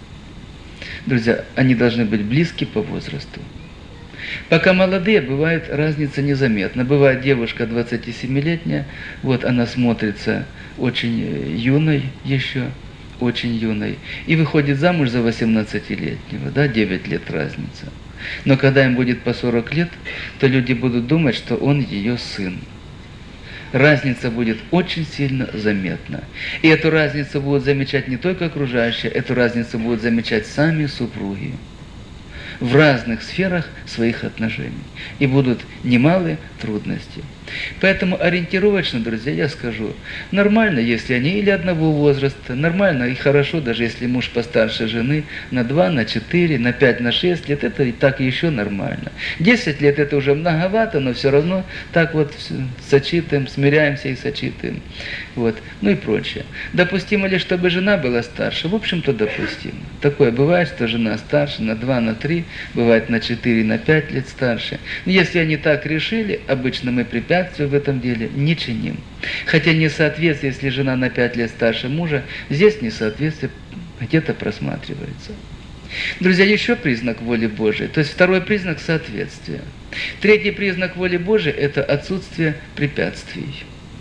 Друзья, они должны быть близки по возрасту. Пока молодые, бывает разница незаметна. Бывает девушка двадцатисемилетняя, вот она смотрится очень юной еще, очень юной, и выходит замуж за восемнадцатилетнего, да, девять лет разница. Но когда им будет по сорок лет, то люди будут думать, что он ее сын. Разница будет очень сильно заметна. И эту разницу будут замечать не только окружающие, эту разницу будут замечать сами супруги в разных сферах своих отношений. И будут немалые трудности. Поэтому ориентировочно, друзья, я скажу, нормально, если они или одного возраста, нормально и хорошо, даже если муж постарше жены, на два, на четыре, на пять, на шесть лет, это и так еще нормально. десять лет это уже многовато, но все равно так вот сочитаем, смиряемся и сочитаем. Вот. Ну и прочее. Допустимо ли, чтобы жена была старше? В общем-то, допустимо. Такое бывает, что жена старше на два, на три, бывает на четыре, на пять лет старше. Но если они так решили, обычно мы препятствия в этом деле не чиним. Хотя несоответствие, если жена на пять лет старше мужа, здесь несоответствие где-то просматривается. Друзья, еще признак воли Божией, то есть второй признак соответствия. Третий признак воли Божией – это отсутствие препятствий.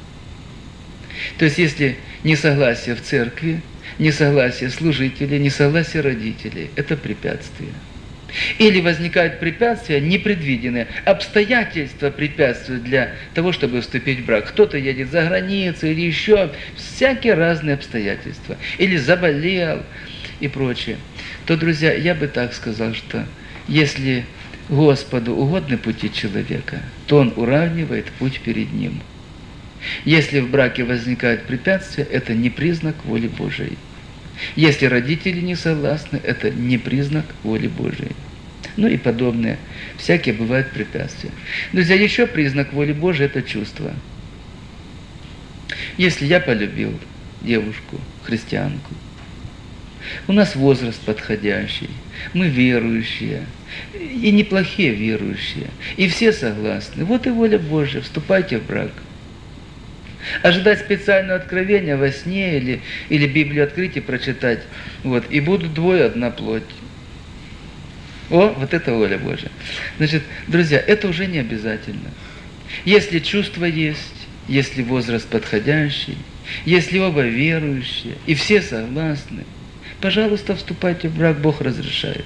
То есть если несогласие в церкви, несогласие служителей, несогласие родителей – это препятствие. Или возникают препятствия непредвиденные, обстоятельства препятствуют для того, чтобы вступить в брак. Кто-то едет за границу или еще, всякие разные обстоятельства. Или заболел и прочее. То, друзья, я бы так сказал, что Если Господу угодны пути человека, то Он уравнивает путь перед ним. Если в браке возникают препятствия, это не признак воли Божией. Если родители не согласны, это не признак воли Божией. Ну и подобное. Всякие бывают препятствия. Друзья, еще признак воли Божией – это чувство. Если я полюбил девушку, христианку, у нас возраст подходящий, мы верующие, и неплохие верующие, и все согласны. Вот и воля Божья, вступайте в брак. Ожидать специального откровения во сне или, или Библию открыть и прочитать, вот, и будут двое, одна плоть. О, вот это воля Божья. Значит, друзья, это уже не обязательно. Если чувство есть, если возраст подходящий, если оба верующие, и все согласны, пожалуйста, вступайте в брак, Бог разрешает.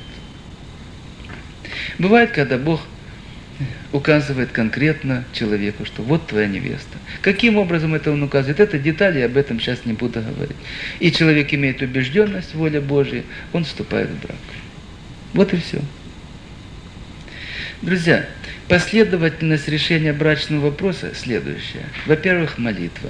Бывает, когда Бог указывает конкретно человеку, что вот твоя невеста. Каким образом это Он указывает? Это детали, я об этом сейчас не буду говорить. И человек имеет убежденность, воля Божия, он вступает в брак. Вот и все. Друзья, последовательность решения брачного вопроса следующая. Во-первых, молитва.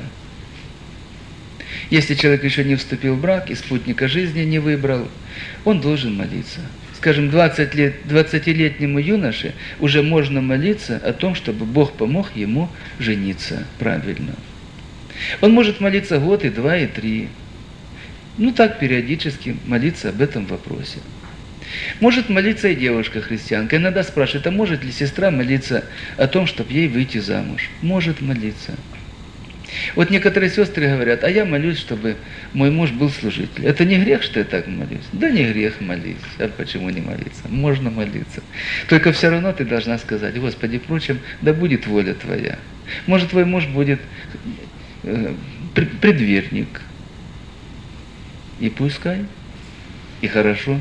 Если человек еще не вступил в брак и спутника жизни не выбрал, он должен молиться. Скажем, двадцать лет, двадцатилетнему юноше уже можно молиться о том, чтобы Бог помог ему жениться правильно. Он может молиться год, и два, и три. Ну так, периодически молиться об этом вопросе. Может молиться и девушка-христианка. Иногда спрашивает, а может ли сестра молиться о том, чтобы ей выйти замуж? Может молиться. Вот некоторые сестры говорят, а я молюсь, чтобы мой муж был служитель. Это не грех, что я так молюсь? Да не грех молиться. А почему не молиться? Можно молиться. Только все равно ты должна сказать, Господи, впрочем, да будет воля Твоя. Может, твой муж будет э, предверник. И пускай. И хорошо.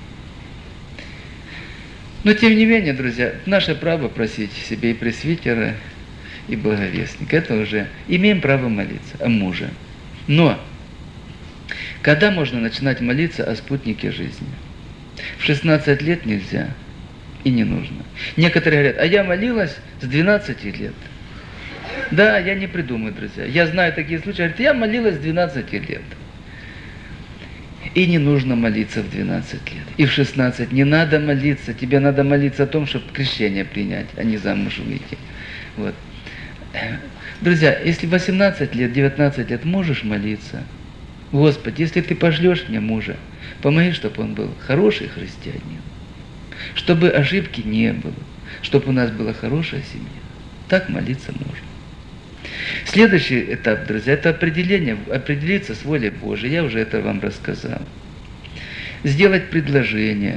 Но тем не менее, друзья, наше право просить себе и пресвитера, и благовестника. Это уже имеем право молиться о муже. Но когда можно начинать молиться о спутнике жизни? В шестнадцать лет нельзя и не нужно. Некоторые говорят, а я молилась с двенадцати лет. Да, я не придумаю, друзья. Я знаю такие случаи. Говорят, я молилась с двенадцати лет. И не нужно молиться в двенадцать лет. И в шестнадцать не надо молиться. Тебе надо молиться о том, чтобы крещение принять, а не замуж выйти. Вот. Друзья, если восемнадцать лет, девятнадцать лет можешь молиться, Господи, если ты пошлешь мне мужа, помоги, чтобы он был хороший христианин, чтобы ошибки не было, чтобы у нас была хорошая семья. Так молиться можно. Следующий этап, друзья, это определение, определиться с волей Божией. Я уже это вам рассказал. Сделать предложение.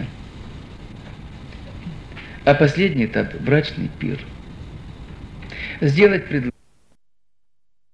А последний этап – брачный пир. Сделать предложение.